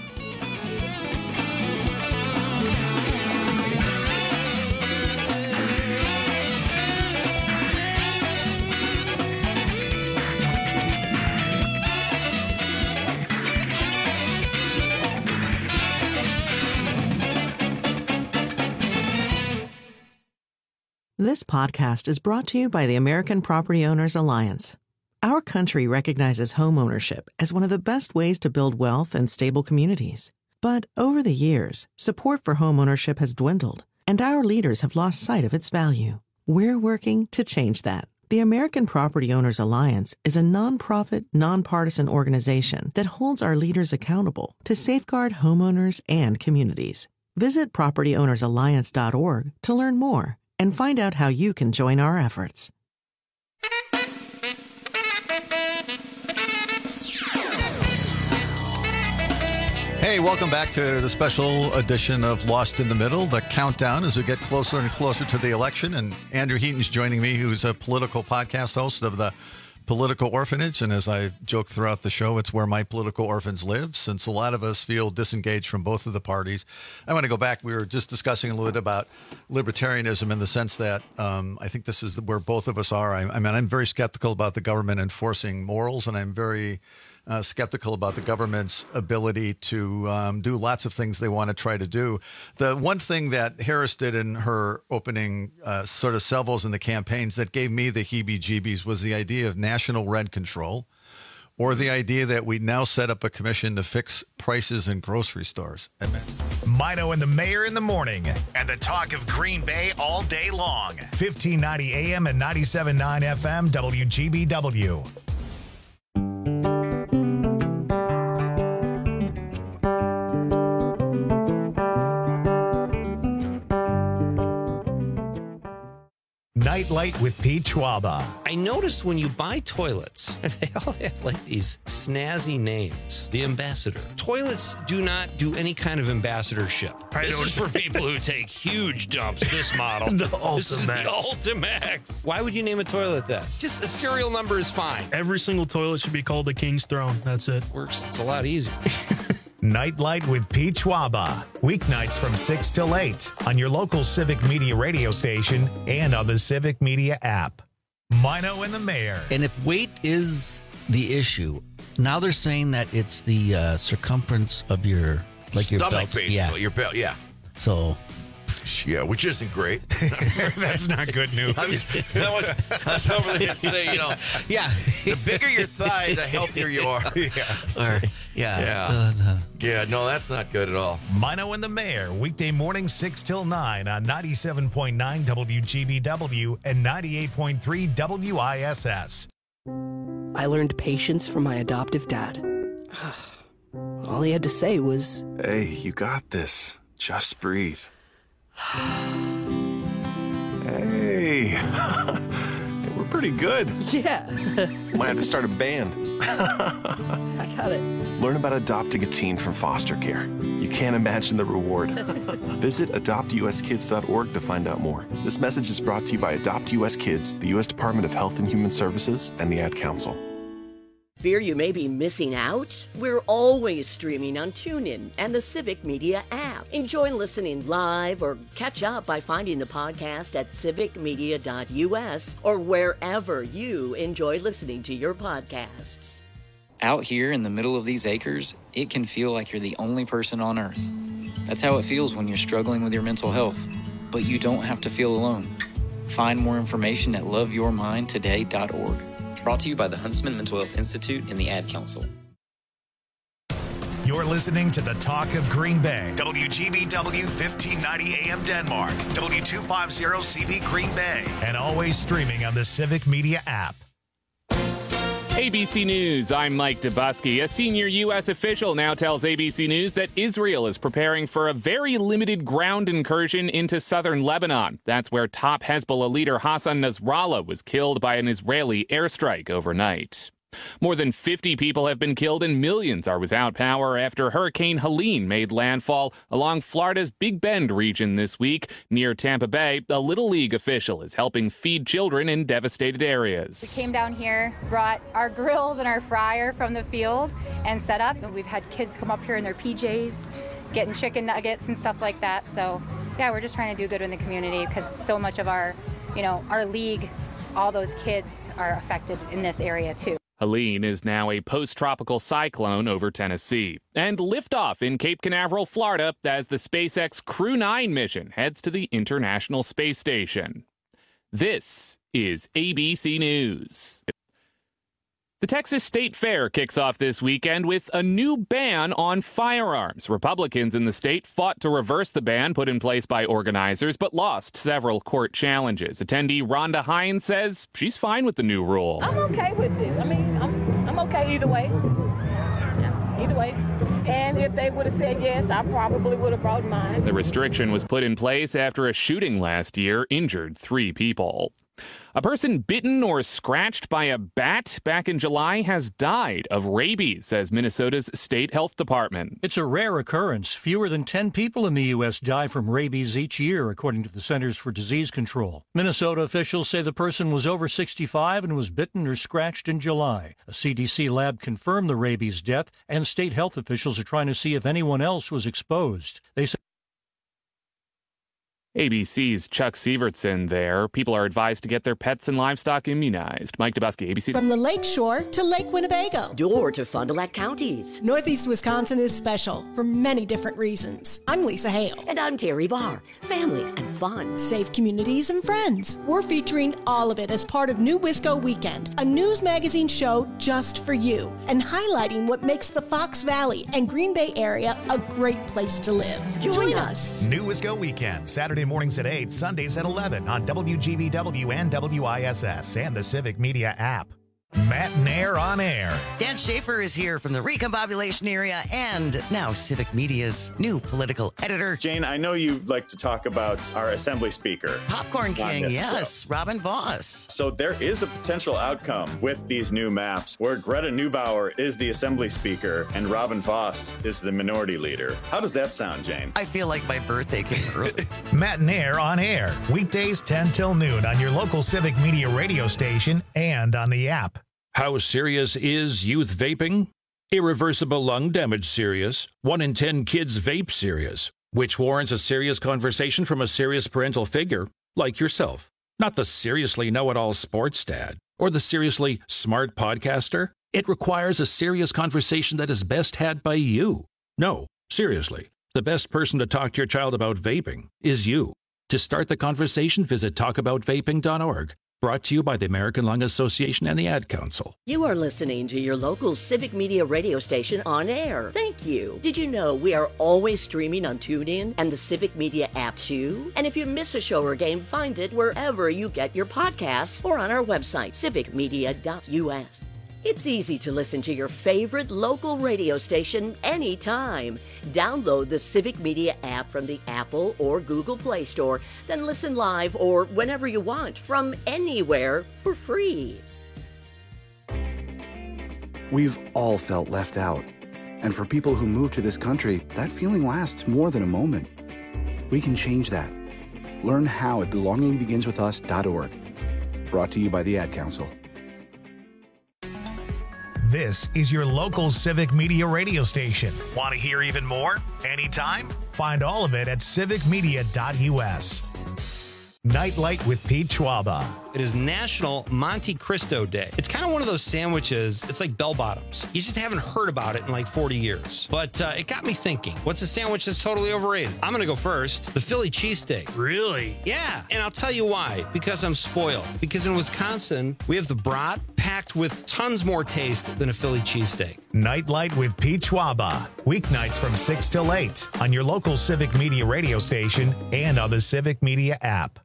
This podcast is brought to you by the American Property Owners Alliance. Our country recognizes homeownership as one of the best ways to build wealth and stable communities. But over the years, support for homeownership has dwindled, and our leaders have lost sight of its value. We're working to change that. The American Property Owners Alliance is a nonprofit, nonpartisan organization that holds our leaders accountable to safeguard homeowners and communities. Visit propertyownersalliance.org to learn more and find out how you can join our efforts. Hey, welcome back to the special edition of Lost in the Middle, the countdown as we get closer and closer to the election. And Andrew Heaton's joining me, who's a political podcast host of the Political Orphanage. And as I've joked throughout the show, it's where my political orphans live, since a lot of us feel disengaged from both of the parties. I want to go back. We were just discussing a little bit about libertarianism in the sense that I think this is where both of us are. I mean, I'm very skeptical about the government enforcing morals, and I'm very skeptical about the government's ability to do lots of things they want to try to do. The one thing that Harris did in her opening sort of salvos in the campaigns that gave me the heebie-jeebies was the idea of national rent control, or the idea that we now set up a commission to fix prices in grocery stores. Mino and the Mayor in the morning, and the talk of Green Bay all day long. 1590 AM and 97.9 FM WGBW. Nightlight with Pete Schwaba. I noticed when you buy toilets, they all have like these snazzy names. The Ambassador. Toilets do not do any kind of ambassadorship. This is for people who take huge dumps, this model. The This is the Ultimax. Ultimax. Why would you name a toilet that? Just a serial number is fine. Every single toilet should be called the King's Throne. That's it. Works. It's a lot easier. Nightlight with Pete Schwaba. Weeknights from 6 till 8 on your local Civic Media radio station and on the Civic Media app. Mino and the Mayor. And if weight is the issue, now they're saying that it's the circumference of your stomach, belt. basically. Yeah. Your belt, yeah. So, yeah, which isn't great. That's not good news. I was over there today, yeah. The bigger your thigh, the healthier you are. Yeah. No, that's not good at all. Mino and the Mayor, weekday morning 6 till 9 on 97.9 WGBW and 98.3 WISS. I learned patience from my adoptive dad. All he had to say was, "Hey, you got this. Just breathe." Hey, we're pretty good. Yeah. Might have to start a band. I got it. Learn about adopting a teen from foster care. You can't imagine the reward. Visit adoptuskids.org to find out more. This message is brought to you by Adopt US Kids, the U.S. Department of Health and Human Services, and the Ad Council. Fear you may be missing out? We're always streaming on TuneIn and the Civic Media app. Enjoy listening live or catch up by finding the podcast at civicmedia.us or wherever you enjoy listening to your podcasts. Out here in the middle of these acres, it can feel like you're the only person on Earth. That's how it feels when you're struggling with your mental health. But you don't have to feel alone. Find more information at loveyourmindtoday.org. Brought to you by the Huntsman Mental Health Institute and the Ad Council. You're listening to the Talk of Green Bay. WGBW 1590 AM Denmark. W250 CV Green Bay. And always streaming on the Civic Media app. ABC News, I'm Mike Dubusky. A senior U.S. official now tells ABC News that Israel is preparing for a very limited ground incursion into southern Lebanon. That's where top Hezbollah leader Hassan Nasrallah was killed by an Israeli airstrike overnight. More than 50 people have been killed and millions are without power after Hurricane Helene made landfall along Florida's Big Bend region this week. Near Tampa Bay, a Little League official is helping feed children in devastated areas. We came down here, brought our grills and our fryer from the field and set up. And we've had kids come up here in their PJs, getting chicken nuggets and stuff like that. So, yeah, we're just trying to do good in the community because so much of our league, all those kids are affected in this area too. Helene is now a post-tropical cyclone over Tennessee. And liftoff in Cape Canaveral, Florida, as the SpaceX Crew 9 mission heads to the International Space Station. This is ABC News. The Texas State Fair kicks off this weekend with a new ban on firearms. Republicans in the state fought to reverse the ban put in place by organizers, but lost several court challenges. Attendee Rhonda Hines says she's fine with the new rule. I'm okay with it. I mean, I'm okay either way. Yeah, either way. And if they would have said yes, I probably would have brought mine. The restriction was put in place after a shooting last year injured 3 people. A person bitten or scratched by a bat back in July has died of rabies, says Minnesota's state health department. It's a rare occurrence. Fewer than 10 people in the U.S. die from rabies each year, according to the Centers for Disease Control. Minnesota officials say the person was over 65 and was bitten or scratched in July. A CDC lab confirmed the rabies death, and state health officials are trying to see if anyone else was exposed. They say ABC's Chuck Sievertson there. People are advised to get their pets and livestock immunized. Mike Dubusky, ABC. From the Lake Shore to Lake Winnebago. Door to Fond du Lac counties. Northeast Wisconsin is special for many different reasons. I'm Lisa Hale. And I'm Terry Barr. Family and fun. Safe communities and friends. We're featuring all of it as part of New Wisco Weekend, a news magazine show just for you, and highlighting what makes the Fox Valley and Green Bay area a great place to live. Join us. New Wisco Weekend, Saturday mornings at 8, Sundays at 11 on WGBW and WISS and the Civic Media app. Matt Nair on air. Dan Schaefer is here from the Recombobulation area and now Civic Media's new political editor. Jane, I know you like to talk about our Assembly Speaker. Popcorn King, yes, Robin Vos. So there is a potential outcome with these new maps where Greta Neubauer is the Assembly Speaker and Robin Vos is the Minority Leader. How does that sound, Jane? I feel like my birthday came early. Matt Nair on air, weekdays 10 till noon on your local Civic Media radio station and on the app. How serious is youth vaping? Irreversible lung damage serious. 1 in 10 kids vape serious, which warrants a serious conversation from a serious parental figure like yourself. Not the seriously know-it-all sports dad or the seriously smart podcaster. It requires a serious conversation that is best had by you. No, seriously, the best person to talk to your child about vaping is you. To start the conversation, visit talkaboutvaping.org. Brought to you by the American Lung Association and the Ad Council. You are listening to your local Civic Media radio station on air. Thank you. Did you know we are always streaming on TuneIn and the Civic Media app too? And if you miss a show or game, find it wherever you get your podcasts or on our website, civicmedia.us. It's easy to listen to your favorite local radio station anytime. Download the Civic Media app from the Apple or Google Play Store, then listen live or whenever you want from anywhere for free. We've all felt left out. And for people who move to this country, that feeling lasts more than a moment. We can change that. Learn how at belongingbeginswithus.org. Brought to you by the Ad Council. This is your local Civic Media radio station. Want to hear even more? Anytime? Find all of it at civicmedia.us. Nightlight with Pete Schwaba. It is National Monte Cristo Day. It's kind of one of those sandwiches. It's like bell bottoms. You just haven't heard about it in like 40 years. But it got me thinking, what's a sandwich that's totally overrated? I'm going to go first. The Philly cheesesteak. Really? Yeah. And I'll tell you why. Because I'm spoiled. Because in Wisconsin, we have the brat packed with tons more taste than a Philly cheesesteak. Nightlight with Pete Schwaba. Weeknights from 6 till 8 on your local Civic Media radio station and on the Civic Media app.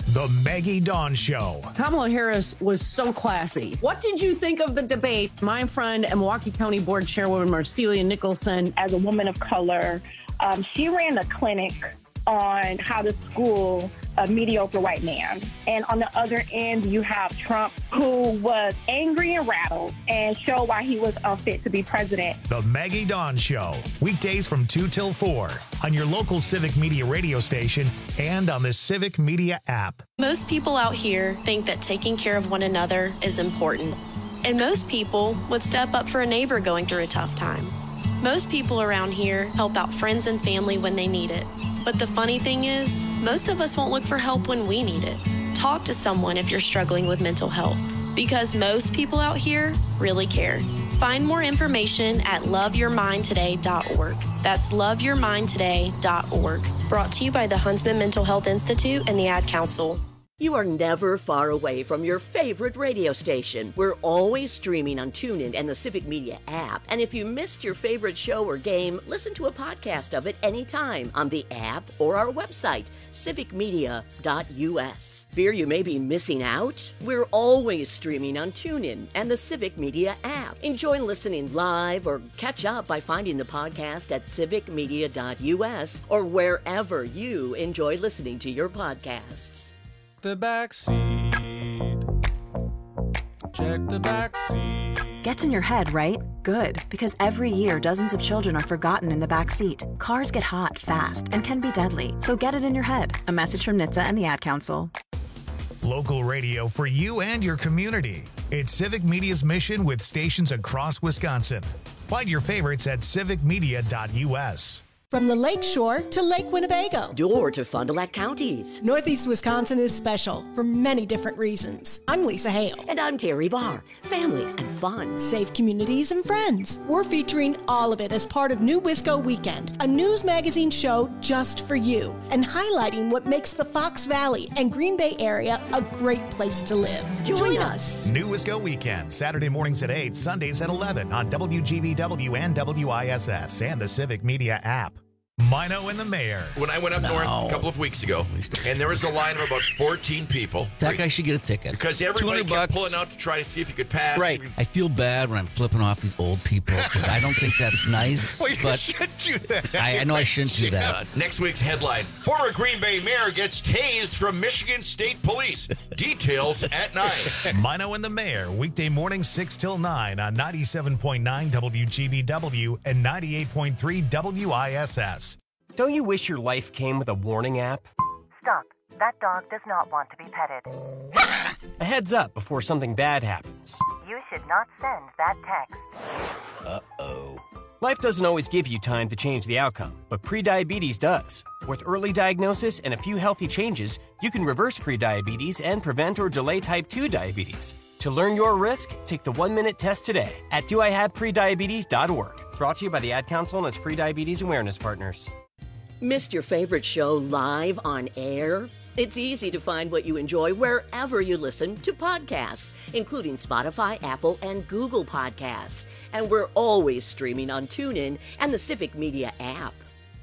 The Maggie Dawn Show. Kamala Harris was so classy. What did you think of the debate? My friend and Milwaukee County Board Chairwoman Marcelia Nicholson. As a woman of color, she ran a clinic on how to school a mediocre white man. And on the other end, you have Trump, who was angry and rattled and showed why he was unfit to be president. The Maggie Dawn Show. Weekdays from 2 till 4 on your local Civic Media radio station and on the Civic Media app. Most people out here think that taking care of one another is important. And most people would step up for a neighbor going through a tough time. Most people around here help out friends and family when they need it. But the funny thing is, most of us won't look for help when we need it. Talk to someone if you're struggling with mental health, because most people out here really care. Find more information at loveyourmindtoday.org. That's loveyourmindtoday.org. Brought to you by the Huntsman Mental Health Institute and the Ad Council. You are never far away from your favorite radio station. We're always streaming on TuneIn and the Civic Media app. And if you missed your favorite show or game, listen to a podcast of it anytime on the app or our website, civicmedia.us. Fear you may be missing out? We're always streaming on TuneIn and the Civic Media app. Enjoy listening live or catch up by finding the podcast at civicmedia.us or wherever you enjoy listening to your podcasts. The back seat. Check the back seat. Gets in your head, right? Good, because every year dozens of children are forgotten in the back seat. Cars get hot fast and can be deadly, so get it in your head. A message from NHTSA and the Ad Council. Local radio for you and your community. It's Civic Media's mission with stations across Wisconsin. Find your favorites at civicmedia.us. From the Lake Shore to Lake Winnebago. Door to Fond du Lac counties. Northeast Wisconsin is special for many different reasons. I'm Lisa Hale. And I'm Terry Barr. Family and fun. Safe communities and friends. We're featuring all of it as part of New Wisco Weekend, a news magazine show just for you, and highlighting what makes the Fox Valley and Green Bay area a great place to live. Join us. New Wisco Weekend, Saturday mornings at 8, Sundays at 11 on WGBW and WISS and the Civic Media app. Mino and the Mayor. When I went up north a couple of weeks ago, and there was a line of about 14 people. That guy should get a ticket. Because everybody kept pulling out to try to see if you could pass. Right. I feel bad when I'm flipping off these old people because I don't think that's nice. Well, you but shouldn't do that. I know I shouldn't do that. Next week's headline: Former Green Bay Mayor gets tased from Michigan State Police. Details at 9. Mino and the Mayor, weekday mornings 6 till 9 on 97.9 WGBW and 98.3 WISS. Don't you wish your life came with a warning app? Stop. That dog does not want to be petted. A heads up before something bad happens. You should not send that text. Uh-oh. Life doesn't always give you time to change the outcome, but prediabetes does. With early diagnosis and a few healthy changes, you can reverse prediabetes and prevent or delay type 2 diabetes. To learn your risk, take the 1-minute test today at doihaveprediabetes.org. Brought to you by the Ad Council and its prediabetes awareness partners. Missed your favorite show live on air? It's easy to find what you enjoy wherever you listen to podcasts, including Spotify, Apple, and Google Podcasts. And we're always streaming on TuneIn and the Civic Media app.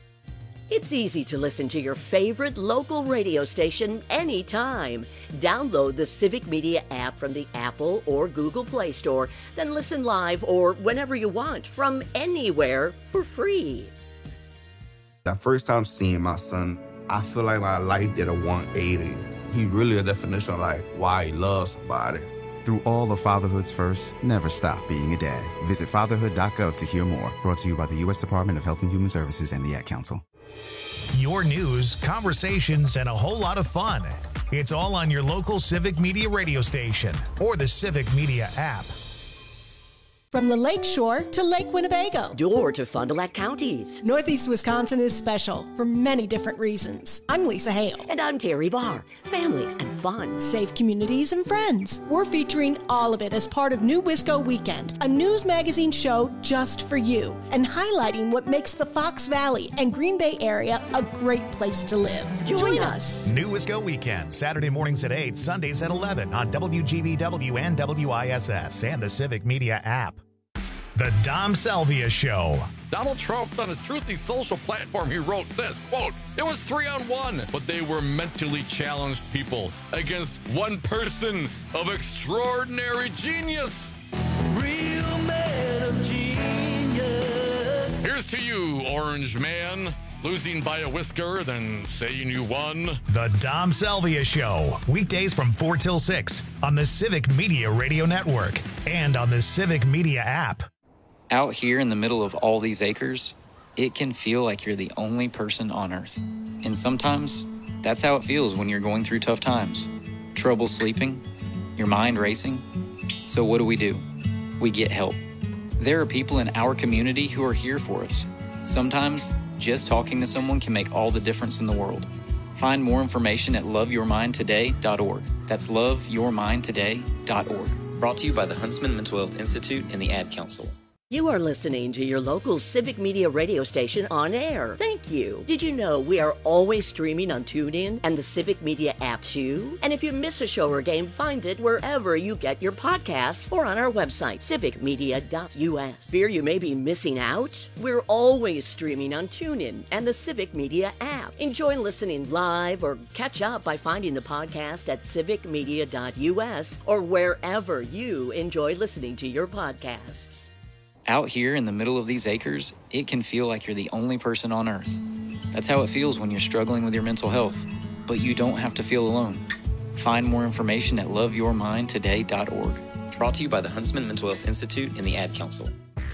It's easy to listen to your favorite local radio station anytime. Download the Civic Media app from the Apple or Google Play Store, then listen live or whenever you want from anywhere for free. That first time seeing my son, I feel like my life did a 180. He really a definition of like why he loves somebody. Through all of fatherhood's first, never stop being a dad. Visit fatherhood.gov to hear more. Brought to you by the U.S. Department of Health and Human Services and the Ad Council. Your news, conversations, and a whole lot of fun. It's all on your local Civic Media radio station or the Civic Media app. From the Lake Shore to Lake Winnebago. Door to Fond du Lac counties. Northeast Wisconsin is special for many different reasons. I'm Lisa Hale. And I'm Terry Barr. Family and fun. Safe communities and friends. We're featuring all of it as part of New Wisco Weekend, a news magazine show just for you, and highlighting what makes the Fox Valley and Green Bay area a great place to live. Join us. New Wisco Weekend, Saturday mornings at 8, Sundays at 11 on WGBW and WISS and the Civic Media app. The Dom Salvia Show. Donald Trump, on his Truthy social platform, he wrote this, quote, "It was 3-on-1, but they were mentally challenged people against one person of extraordinary genius." Real man of genius. Here's to you, Orange Man. Losing by a whisker, then saying you won. The Dom Salvia Show, weekdays from 4 till 6 on the Civic Media Radio Network and on the Civic Media app. Out here in the middle of all these acres, it can feel like you're the only person on Earth. And sometimes, that's how it feels when you're going through tough times. Trouble sleeping, your mind racing. So what do? We get help. There are people in our community who are here for us. Sometimes, just talking to someone can make all the difference in the world. Find more information at loveyourmindtoday.org. That's loveyourmindtoday.org. Brought to you by the Huntsman Mental Health Institute and the Ad Council. You are listening to your local Civic Media radio station on air. Thank you. Did you know we are always streaming on TuneIn and the Civic Media app too? And if you miss a show or game, find it wherever you get your podcasts or on our website, civicmedia.us. Fear you may be missing out? We're always streaming on TuneIn and the Civic Media app. Enjoy listening live or catch up by finding the podcast at civicmedia.us or wherever you enjoy listening to your podcasts. Out here in the middle of these acres, it can feel like you're the only person on Earth. That's how it feels when you're struggling with your mental health. But you don't have to feel alone. Find more information at loveyourmindtoday.org. Brought to you by the Huntsman Mental Health Institute and the Ad Council.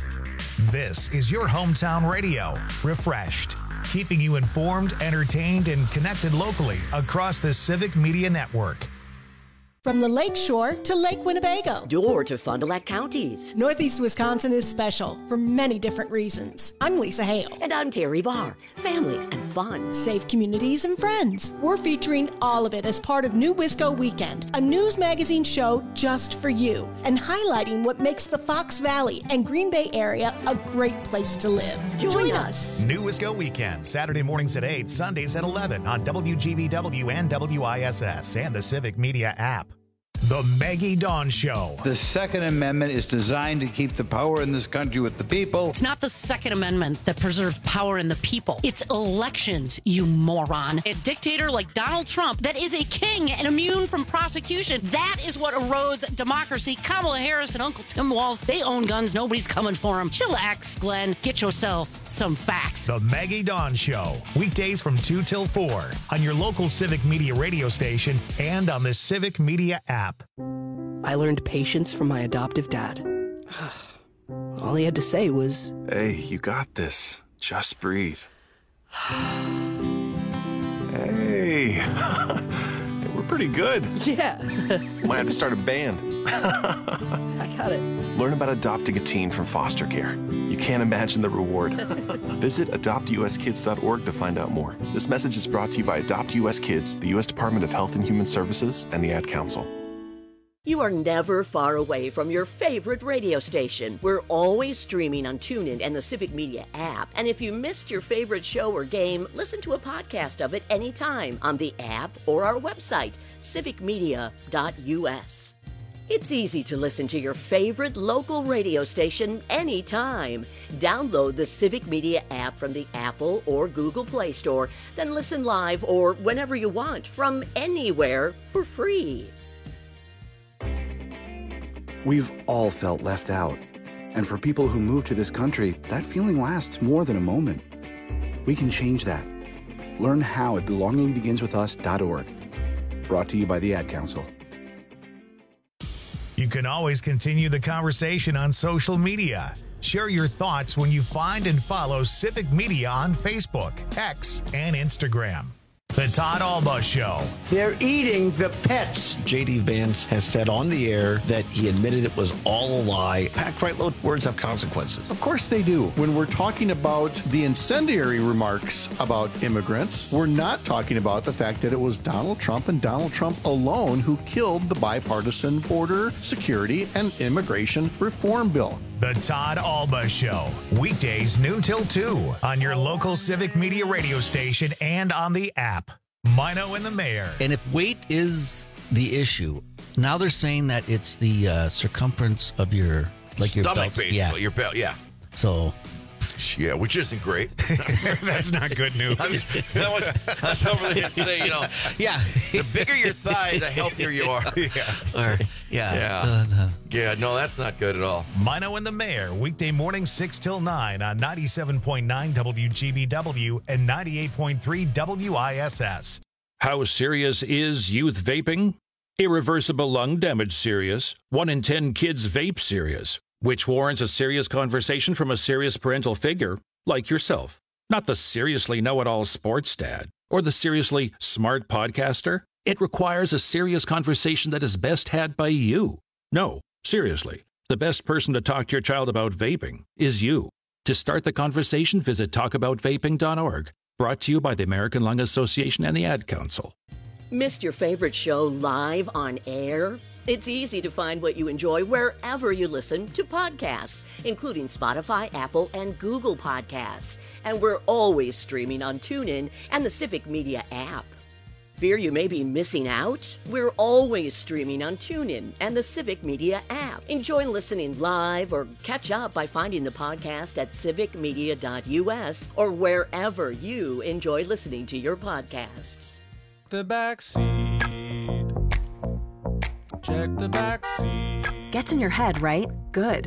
This is your hometown radio, refreshed, keeping you informed, entertained, and connected locally across the Civic Media Network. From the Lake Shore to Lake Winnebago. Door to Fond du Lac counties. Northeast Wisconsin is special for many different reasons. I'm Lisa Hale. And I'm Terry Barr. Family and fun. Safe communities and friends. We're featuring all of it as part of New Wisco Weekend, a news magazine show just for you, and highlighting what makes the Fox Valley and Green Bay area a great place to live. Join us. New Wisco Weekend, Saturday mornings at 8, Sundays at 11 on WGBW and WISS and the Civic Media app. The Maggie Dawn Show. The Second Amendment is designed to keep the power in this country with the people. It's not the Second Amendment that preserves power in the people. It's elections, you moron. A dictator like Donald Trump that is a king and immune from prosecution. That is what erodes democracy. Kamala Harris and Uncle Tim Walz, they own guns. Nobody's coming for them. Chillax, Glenn. Get yourself some facts. The Maggie Dawn Show. Weekdays from 2 till 4 on your local Civic Media radio station and on the Civic Media app. I learned patience from my adoptive dad. All he had to say was, "Hey, you got this. Just breathe." Hey, we're pretty good. Yeah. Might have to start a band. I got it. Learn about adopting a teen from foster care. You can't imagine the reward. Visit adoptuskids.org to find out more. This message is brought to you by Adopt US Kids, the U.S. Department of Health and Human Services, and the Ad Council. You are never far away from your favorite radio station. We're always streaming on TuneIn and the Civic Media app. And if you missed your favorite show or game, listen to a podcast of it anytime on the app or our website, civicmedia.us. It's easy to listen to your favorite local radio station anytime. Download the Civic Media app from the Apple or Google Play Store, then listen live or whenever you want from anywhere for free. We've all felt left out. And for people who move to this country, that feeling lasts more than a moment. We can change that. Learn how at belongingbeginswithus.org. Brought to you by the Ad Council. You can always continue the conversation on social media. Share your thoughts when you find and follow Civic Media on Facebook, X, and Instagram. The Todd Alba Show. They're eating the pets. J.D. Vance has said on the air that he admitted it was all a lie. Packed right load, words have consequences. Of course they do. When we're talking about the incendiary remarks about immigrants, we're not talking about the fact that it was Donald Trump and Donald Trump alone who killed the bipartisan border security and immigration reform bill. The Todd Alba Show. Weekdays noon till 2 on your local Civic Media radio station and on the app. Mino and the Mayor. And if weight is the issue, now they're saying that it's the circumference of your, like your stomach, belt. basically. Yeah. Your belt, yeah. So Yeah, which isn't great. That's not good news. That's over there today, you know. Yeah. The bigger your thigh, the healthier you are. Yeah. No, that's not good at all. Mino and the Mayor, weekday morning 6 till 9 on 97.9 WGBW and 98.3 WISS. How serious is youth vaping? Irreversible lung damage serious. 1 in 10 kids vape serious, which warrants a serious conversation from a serious parental figure like yourself. Not the seriously know-it-all sports dad or the seriously smart podcaster. It requires a serious conversation that is best had by you. No, seriously, the best person to talk to your child about vaping is you. To start the conversation, visit talkaboutvaping.org. Brought to you by the American Lung Association and the Ad Council. Missed your favorite show live on air? It's easy to find what you enjoy wherever you listen to podcasts, including Spotify, Apple, and Google Podcasts. And we're always streaming on TuneIn and the Civic Media app. Fear you may be missing out? We're always streaming on TuneIn and the Civic Media app. Enjoy listening live or catch up by finding the podcast at civicmedia.us or wherever you enjoy listening to your podcasts. The back seat. Check the back seat. Gets in your head, right? Good,